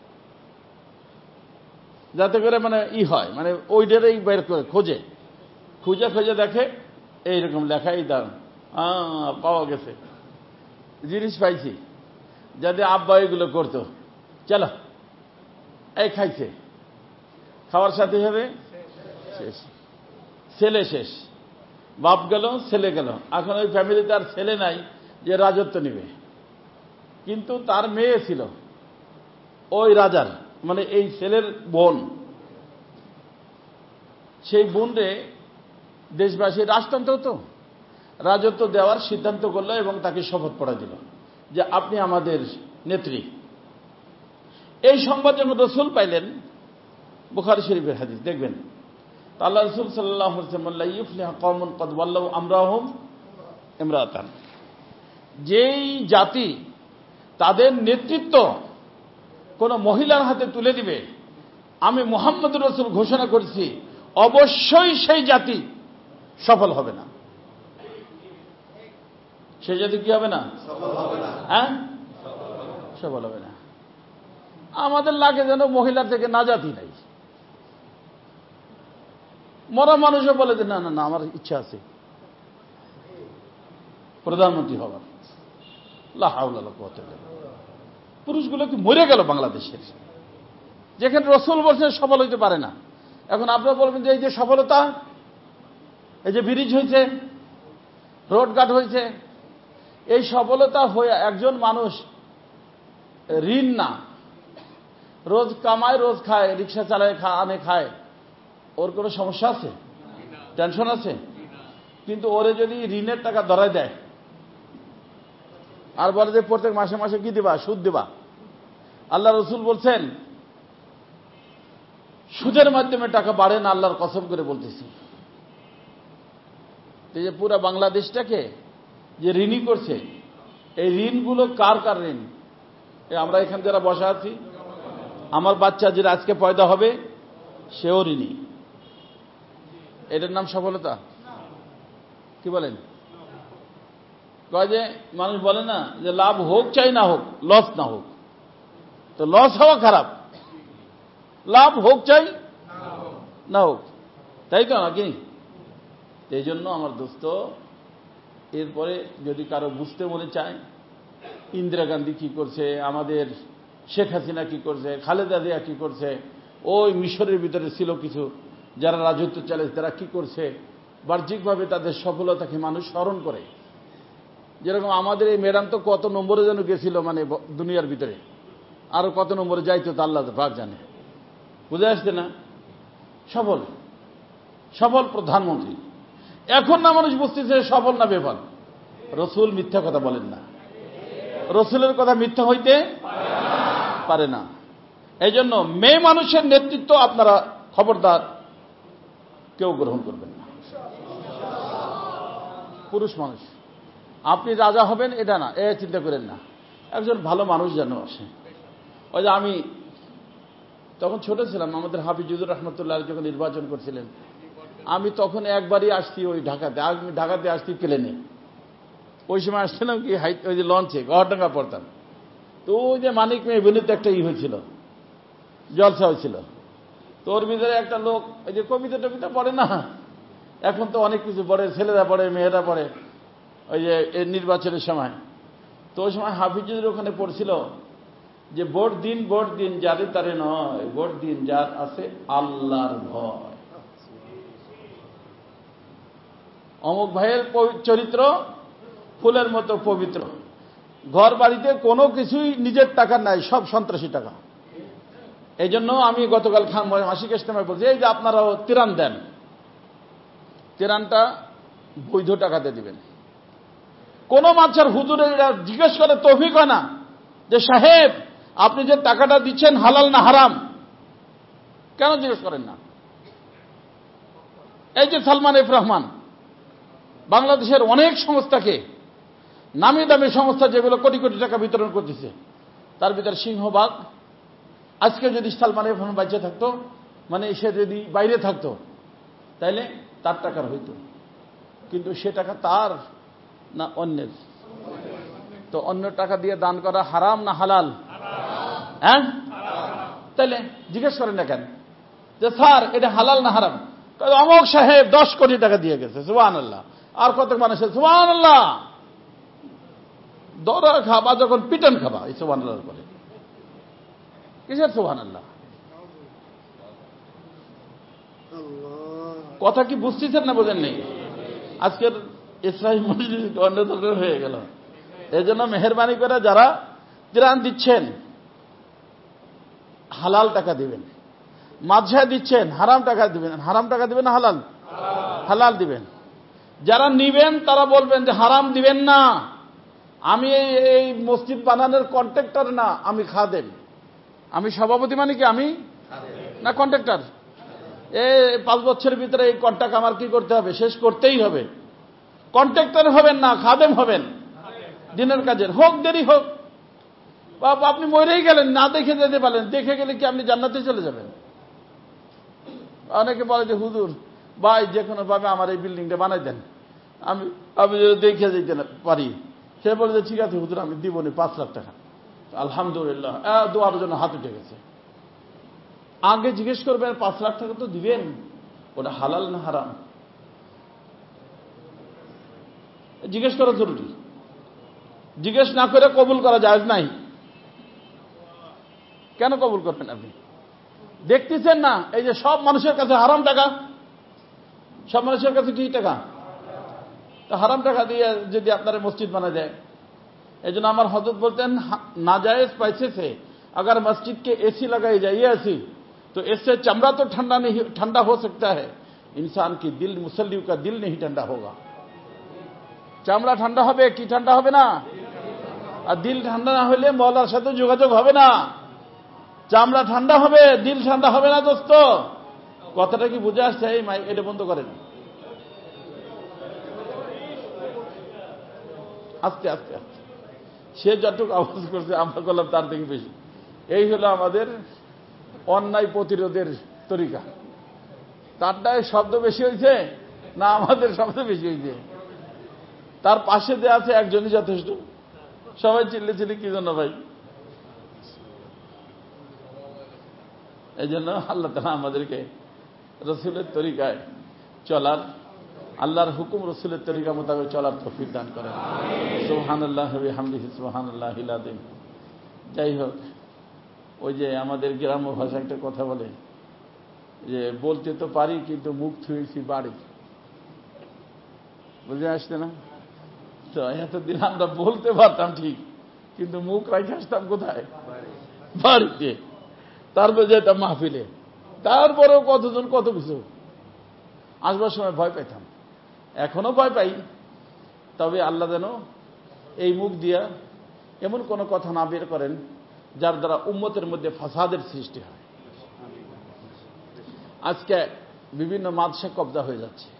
যাতে করে মানে হয়, মানে ওইটারই বের করে খুঁজে খুঁজে দেখে এইরকম লেখাই দাম পাওয়া গেছে, জিনিস পাইছি। যাতে আব্বা এগুলো করতো, চলো এই খাইছে, খাওয়ার সাথে সাথে শেষ, ছেলে শেষ, বাপ গেল, ছেলে গেল। এখন ওই ফ্যামিলিতে আর ছেলে নাই যে রাজত্ব নিবে, কিন্তু তার মেয়ে ছিল ওই রাজার, মানে এই ছেলের বোন। সেই বোনরে দেশবাসী, রাজতন্ত্র তো, রাজত্ব দেওয়ার সিদ্ধান্ত করলো এবং তাকে শপথ পড়া দিল যে আপনি আমাদের নেত্রী। এই সংবাদ যখন রসুল পাইলেন, বুখারী শরীফের হাদিস দেখবেন, আল্লাহ রসুল সাল্লাল্লাহু আলাইহি ওয়াসাল্লাম লা ইফলিহু কওমুন ক্বাদ ওয়াল্লাউ আমরাহুম ইমরাতান, যেই জাতি তাদের নেতৃত্ব কোন মহিলার হাতে তুলে দিবে, আমি মুহাম্মদুর রাসূল ঘোষণা করছি অবশ্যই সেই জাতি সফল হবে না। সেই জাতি কি হবে না? হ্যাঁ, সফল হবে না। আমাদের লাগে যেন মহিলার থেকে নাজাতি নাই। মরা মানুষও বলে যে না না না, আমার ইচ্ছা আছে প্রধানমন্ত্রী হবার। লা হাওলা ওয়ালা কুওয়াতা ইল্লা বিল্লাহ। পুরুষগুলো কি মরে গেল বাংলাদেশের, যেখানে রসুল বলছেন সফল হইতে পারে না। এখন আপনারা বলবেন যে এই যে সফলতা, এই যে ব্রিজ হয়েছে, রোডঘাট হয়েছে, এই সফলতা হয়ে একজন মানুষ ঋণ না, রোজ কামায়, রোজ খায়, রিক্সা চালায়, আনে খায়, ওর কোনো সমস্যা আছে? টেনশন আছে? কিন্তু ওরে যদি ঋণের টাকা ধরায় দেয় আর বলে যে প্রত্যেক মাসে মাসে কি দিবা, সুদ দিবা, আল্লাহ রসুল বলছেন সুদের মাধ্যমে টাকা বাড়ে না, আল্লাহর কসম করে বলতেছি। এই যে পুরা বাংলাদেশটাকে যে ঋণী করছে, এই ঋণগুলো কার কার ঋণ? আমরা এখানে যারা বসা আছি, আমার বাচ্চা যেটা আজকে পয়দা হবে সেও ঋণী। এটার নাম সফলতা? কি বলেন? কয় যে মানুষ বলে না যে লাভ হোক চাই না হোক, লস না হোক। তো লস হওয়া খারাপ, লাভ হোক চাই না হোক, তাই তো নাকি? এই জন্য আমার দোস্ত, এরপরে যদি কারো বুঝতে মনে চায় ইন্দিরা গান্ধী কি করছে, আমাদের শেখ হাসিনা কি করছে, খালেদা জিয়া কি করছে, ওই মিশরের ভিতরে ছিল কিছু যারা রাজত্ব চালাচ্ছে, তারা কি করছে, বাহ্যিকভাবে তাদের সফলতাকে মানুষ স্মরণ করে। যেরকম আমাদের এই ম্যাডাম তো কত নম্বরে যেন গেছিল মানে দুনিয়ার ভিতরে, আরো কত নম্বরে যাইতো তা আল্লাহ পাক জানে। বুঝে আসছে না? সফল সফল প্রধানমন্ত্রী। এখন না মানুষ বুঝতেছে সফল না বেফল। রসুল মিথ্যা কথা বলেন না, রসুলের কথা মিথ্যা হইতে পারে না। এই জন্য মেয়ে মানুষের নেতৃত্ব আপনারা খবরদার কেউ গ্রহণ করবেন না। পুরুষ মানুষ আপনি রাজা হবেন এটা না, এ চিন্তা করেন না। একজন ভালো মানুষ যেন আসে। ওই যে আমি তখন ছোট ছিলাম, আমাদের হাফিজুর রহমতুল্লাহ যখন নির্বাচন করছিলেন, আমি তখন একবারই আসছি ওই ঢাকাতে। আমি ঢাকাতে আসছি প্লেনে, ওই সময় আসছিলাম কি ওই যে লঞ্চে গড়ডাঙ্গা পড়তাম। তো ওই যে মানিক মেয়ে বিনীত একটা হয়েছিল, জলসা হয়েছিল। তো ওর ভিতরে একটা লোক ওই যে কবিতা টবিতা পড়ে না, এখন তো অনেক কিছু পড়ে, ছেলেরা পড়ে মেয়েরা পড়ে ওই যে নির্বাচনের সময়। তো ওই সময় হাফিজুর ওখানে পড়ছিল যে ভোট দিন যাদের তারে নয়, ভোট দিন যার আছে আল্লাহর ভয়। অমুক ভাইয়ের চরিত্র ফুলের মতো পবিত্র, ঘর বাড়িতে কোনো কিছুই নিজের টাকা নাই, সব সন্ত্রাসী টাকা। এই জন্য আমি গতকাল মাসিক ইস্তেমায় বলছি, এই যে আপনারাও তিরান দেন, তিরানটা বৈধ টাকাতে দিবেন। কোন মাদ্রাসার হুজুরেরা জিজ্ঞেস করে তৌফিক হয় না যে সাহেব আপনি যে টাকাটা দিচ্ছেন হালাল না হারাম, কেন জিজ্ঞেস করেন না? এই যে সালমান এফ রহমান বাংলাদেশের অনেক সংস্থাকে, নামি দামি সংস্থা যেগুলো কোটি কোটি টাকা বিতরণ করতেছে, তার ভিতরে সিংহভাগ আজকে যদি সালমান এফ রহমান বাইচে থাকতো, মানে সে যদি বাইরে থাকতো, তাইলে তার টাকার হইতো। কিন্তু সে টাকা তার না অন্যের? তো অন্য টাকা দিয়ে দান করা হারাম না হালাল? হ্যাঁ, তাইলে জিজ্ঞেস করেন না কেন যে স্যার এটা হালাল না হারাম? অমুক সাহেব 10 কোটি টাকা দিয়ে গেছে, সুবহানাল্লাহ। আর কত মানুষের সুবহানাল্লাহ, দরা খাবা যখন পিটন খাবা এই সুবহানাল্লাহ করে। কিসের সুবহানাল্লাহ? কথা কি বুঝতেছেন না বোঝেন নেই? আজকের ইসরায়েল মজলিস অন্য ধরনের হয়ে গেল। এই জন্য মেহরবানি করে যারা ত্রাণ দিচ্ছেন হালাল টাকা দিবেন, মাদ্রাসায় দিচ্ছেন হারাম টাকা দিবেন। হারাম টাকা দিবেন না হালাল? হালাল দিবেন। যারা নিবেন তারা বলবেন যে হারাম দিবেন না, আমি এই মসজিদ বানানোর কন্ট্রাক্টর না, আমি খাদেম। আমি সভাপতি মানে কি আমি না কন্ট্রাক্টর? এই 5 বছরের ভিতরে এই কন্ট্রাক্ট আমার কি করতে হবে? শেষ করতেই হবে। কন্ট্রাক্টর হবেন না, খাদেম হবেন, দিনের কাজের। হোক দেরি হোক, বাবা আপনি মরেই গেলেন, না দেখে যেতে পারলেন, দেখে গেলে কি আপনি জান্নাতে চলে যাবেন? অনেকে বলে যে হুজুর ভাই যে কোনো ভাবে আমার এই বিল্ডিংটা বানাই দেন, আমি যদি দেখে যেতে পারি। সে বলে যে ঠিক আছে হুজুর আমি দিব না 5 লাখ টাকা। আলহামদুলিল্লাহ, দোয়ার জন্য হাত উঠে গেছে। আগে জিজ্ঞেস করবেন 5 লাখ টাকা তো দিবেন, ওটা হালাল না হারাম জিজ্ঞেস করা জরুরি। জিজ্ঞেস না করে কবুল করা জায়েজ নাই। কেন কবুল করবেন আপনি? দেখতেছেন না এই যে সব মানুষের কাছে হারাম টাকা, সব মানুষের কাছে কি টাকা? তো হারাম টাকা দিয়ে যদি আপনারা মসজিদ বানা যায়। এই জন্য আমার হযরত বলতেন नाजायज पैसे से अगर मस्जिद के एसी लगाई जाए एसी तो इससे चमड़ा तो ठंडा हो सकता है, इंसान की दिल मुसल्ली का दिल नहीं ठंडा होगा। চামড়া ঠান্ডা হবে কি ঠান্ডা হবে না? আর দিল ঠান্ডা না হলে মওলার সাথে যোগাযোগ হবে না। চামড়া ঠান্ডা হবে, দিল ঠান্ডা হবে না দোস্ত। কথাটা কি বুঝে আসছে? এই মাইক এটা বন্ধ করেন, আস্তে আস্তে আস্তে। সে যতটুকু আওয়াজ করছে আমরা করলাম তার থেকে বেশি। এই হলো আমাদের অন্যায় প্রতিরোধের তরিকা। তারটায় শব্দ বেশি হয়েছে না আমাদের শব্দ বেশি হয়েছে? তার পাশে যে আছে একজনই যথেষ্ট। সবাই চিল্লি কি জন্য ভাই? এই জন্য আল্লাহ তাআলা আমাদেরকে রসুলের তরিকায় চলার, আল্লাহর হুকুম রসুলের তরিকা মোতাবেক চলার তৌফিক দান করেন। সুবহানাল্লাহি ওয়া বিহামদিহি সুবহানাল্লাহিল আযীম। যাই হোক, ওই যে আমাদের গ্রাম্য ভাষা একটা কথা বলে যে বলতে তো পারি কিন্তু মুখ থুয়েছি বাড়ি। বুঝে আসছে না? তো এতদিন আমরা বলতে পারতাম ঠিক, কিন্তু মুখ রাখে আসতাম কোথায়? বাড়িতে, তারপরে যেতাম মাহফিলে, তারপরেও কতজন কত কিছু। আসবার সময় ভয় পাইতাম, এখনো ভয় পাই। তবে আল্লাহ যেন এই মুখ দিয়া এমন কোনো কথা না বের করেন যার দ্বারা উম্মতের মধ্যে ফাসাদের সৃষ্টি হয়। আজকে বিভিন্ন মাদ্রাসা কবজা হয়ে যাচ্ছে।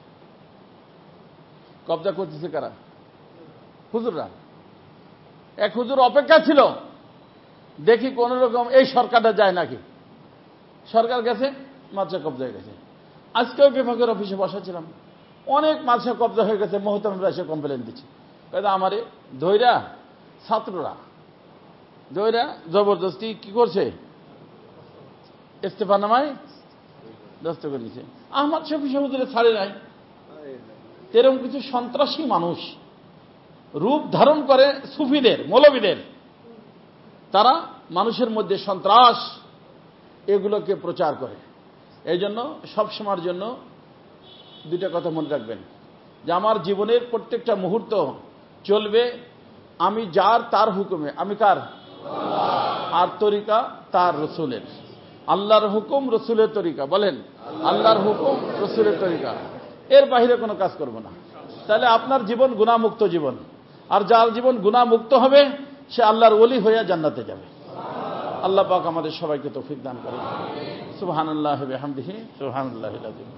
কবজা করতেছে কারা? হুজুররা। এক হুজুর অপেক্ষা ছিল, দেখি কোন রকম এই সরকারটা যায় নাকি। সরকার গেছে, মাদ্রাসা কবজা হয়ে গেছে। আজকেও বিভাগের অফিসে বসাছিলাম, অনেক মাদ্রাসা কবজা হয়ে গেছে। মোহতামিমরা এসে কমপ্লেন দিচ্ছে, আমারে ধৈরা ছাত্ররা ধৈরা জবরদস্তি কি করছে, ইস্তেফানামায় দস্ত করে দিচ্ছে। আহমদ শফি হুজুরে ছাড়ে নাই। এরকম কিছু সন্ত্রাসী মানুষ রূপ ধারণ করে সুফিদের, মৌলবীদের, তারা মানুষের মধ্যে সন্ত্রাস এগুলোকে প্রচার করে। এই জন্য সবসময়ের জন্য দুইটা কথা মনে রাখবেন, যে আমার জীবনের প্রত্যেকটা মুহূর্ত চলবে আমি যার তার হুকুমে। আমি কার? আর তরিকা তার রসুলের। আল্লাহর হুকুম, রসুলের তরিকা। বলেন, আল্লাহর হুকুম, রসুলের তরিকা, এর বাইরে কোনো কাজ করব না। তাহলে আপনার জীবন গুনাহমুক্ত জীবন। আর যার জীবন গুনাহমুক্ত হবে সে আল্লাহর ওলি হয়ে জান্নাতে যাবে। আল্লাহ পাক আমাদের সবাইকে তৌফিক দান করেন। সুবহানাল্লাহি ওয়া বিহামদিহি, সুবহানাল্লাহিল আযীম।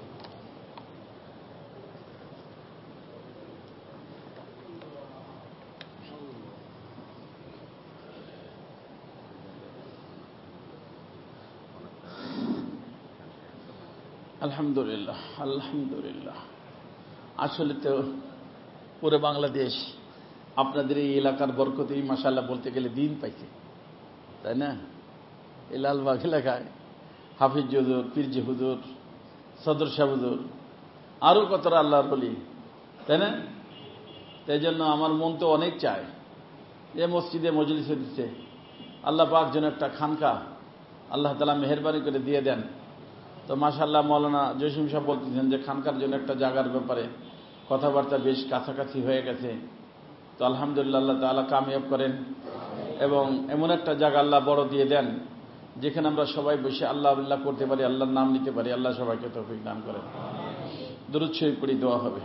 আলহামদুলিল্লাহ, আলহামদুলিল্লাহ। আসলে তো পুরো বাংলাদেশ আপনাদের এই এলাকার বরকতেই মাশাআল্লাহ বলতে গেলে দিন পাইছে, তাই না? এই লালবাগ এলাকায় হাফিজ হুজুর, পীরজি হুজুর, সদর শাহ হুজুর, আরো কতটা আল্লাহর বলি, তাই না? তাই জন্য আমার মন তো অনেক চায় যে মসজিদে মজলিসে দিচ্ছে, আল্লাহ পাক যেন একটা খানকা আল্লাহ তাআলা মেহেরবানি করে দিয়ে দেন। তো মাশাআল্লাহ মৌলানা জসিম সাহেব বলতেছেন যে খানকার জন্য একটা জায়গার ব্যাপারে কথাবার্তা বেশ কাছাকাছি হয়ে গেছে। তো আলহামদুলিল্লাহ, আল্লাহ তাআলা কামিয়াব করেন এবং এমন একটা জায়গা আল্লাহ বড় দিয়ে দেন যেখানে আমরা সবাই বসে আল্লাহ আল্লাহ করতে পারি, আল্লাহর নাম নিতে পারি। আল্লাহ সবাইকে তৌফিক দান করেন। দুরূদ শরীফ পড়ি, দোয়া হবে।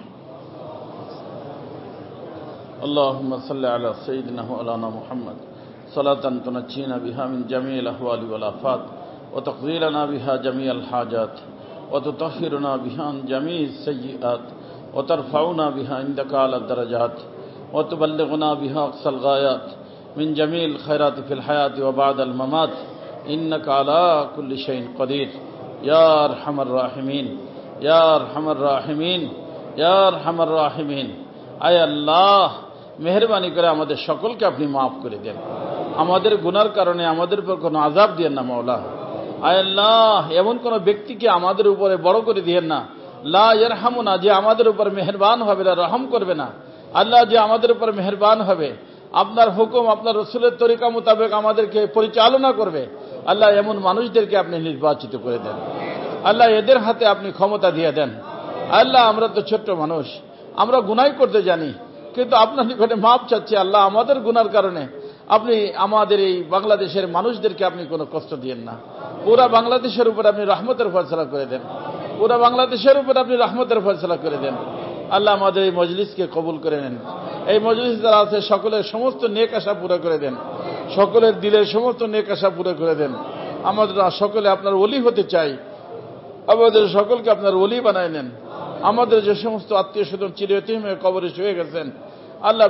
আল্লাহুম্মা সাল্লি আলা সাইয়্যিদিনা ওয়া মাওলানা মুহাম্মদ সালাতান তুনাজ্জিনা বিহা মিন জামিইল আহওয়ালি ওয়াল আফাত ওয়া তাকদিরানা বিহা জামিআল হাজাত ওয়া তুতাহহিরুনা বিহা আন জামিইস সাইয়্যাত ওয়া তারফাউনা বিহা ইনদাকা আলা দারাজাত ওয়া তুবাল্লিগুনা বিহা আকসাল গায়াত মিন জামিইল খায়রাতি ফিল হায়াতি ওয়া বা'দাল মামাত ইন্নাকা আলা কুল্লি শাইইন কাদির ইয়া আরহামার রাহিমিন, ইয়া আরহামার রাহিমিন, ইয়া আরহামার রাহিমিন। আয় আল্লাহ, মেহেরবানি করে আমাদের সকলকে আপনি মাফ করে দেন। আমাদের গুনার কারণে আমাদের উপর কোনো আযাব দিয়েন না মাওলা। আয় আল্লাহ, এমন কোন ব্যক্তিকে আমাদের উপরে বড় করে দিয়েন না, লা ইয়ারহামুনা, যে আমাদের উপর মেহেরবান হবে না, রহম করবে না। আল্লাহ যে আমাদের উপর মেহেরবান হবে, আপনার হুকুম, আপনার রসুলের তরিকা মোতাবেক আমাদেরকে পরিচালনা করবে, আল্লাহ এমন মানুষদেরকে আপনি নির্বাচিত করে দেন। আল্লাহ এদের হাতে আপনি ক্ষমতা দিয়ে দেন। আল্লাহ আমরা তো ছোট্ট মানুষ, আমরা গুনাহ করতে জানি, কিন্তু আপনার নিকটে মাপ চাচ্ছি। আল্লাহ আমাদের গুনার কারণে আপনি আমাদের এই বাংলাদেশের মানুষদেরকে আপনি কোনো কষ্ট দিয়েন না। পুরা বাংলাদেশের উপর আপনি রহমতের ফয়সালা করে দেন। পুরা বাংলাদেশের উপর আপনি রহমতের ফয়সালা করে দেন। আল্লাহ আমাদের এই মজলিসকে কবুল করে নেন। এই মজলিস যারা আছে সকলের সমস্ত নেক আশা পুরো করে দেন, সকলের দিলের সমস্ত নেক আশা পুরো করে দেন। আমাদের সকলে আপনার ওলি হতে চাই, আমাদের সকলকে আপনার ওলি বানায় নেন। আমাদের যে সমস্ত আত্মীয় স্বজন চিরয়তীম হয়ে কবরে শুয়ে গেছেন, আল্লাহ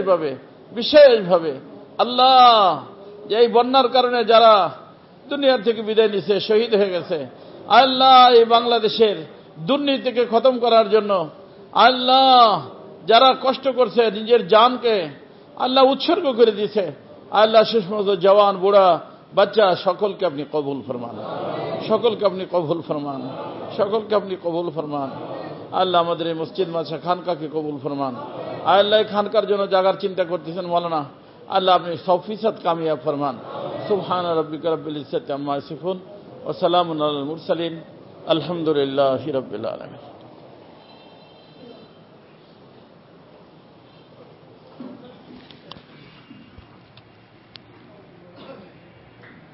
বিশেষভাবে আল্লাহ যে এই বন্যার কারণে যারা দুনিয়ার থেকে বিদায় নিছে, শহীদ হয়ে গেছে, আল্লাহ এই বাংলাদেশের দুর্নীতিকে খতম করার জন্য আল্লাহ যারা কষ্ট করছে, নিজের জানকে আল্লাহ উৎসর্গ করে দিয়েছে, আল্লাহ সে সমস্ত জওয়ান, বুড়া, বাচ্চা সকলকে আপনি কবুল ফরমান, সকলকে আপনি কবুল ফরমান, সকলকে আপনি কবুল ফরমান। আল্লাহ আমাদের এই মসজিদ মাদ্রাসা খানকাকে কবুল ফরমান। আল্লাহ খানকার জন্য জায়গার চিন্তা করতেছেন মাওলানা, আল্লাহ আপনি 100% কামিয়াব ফরমান। সুবহানা রাব্বিকা রাব্বিল ইজ্জাতি আম্মা ইয়াসিফুন ওয়া সালামুন আলাল মুরসালিন আলহামদুলিল্লাহি রাব্বিল আলামিন।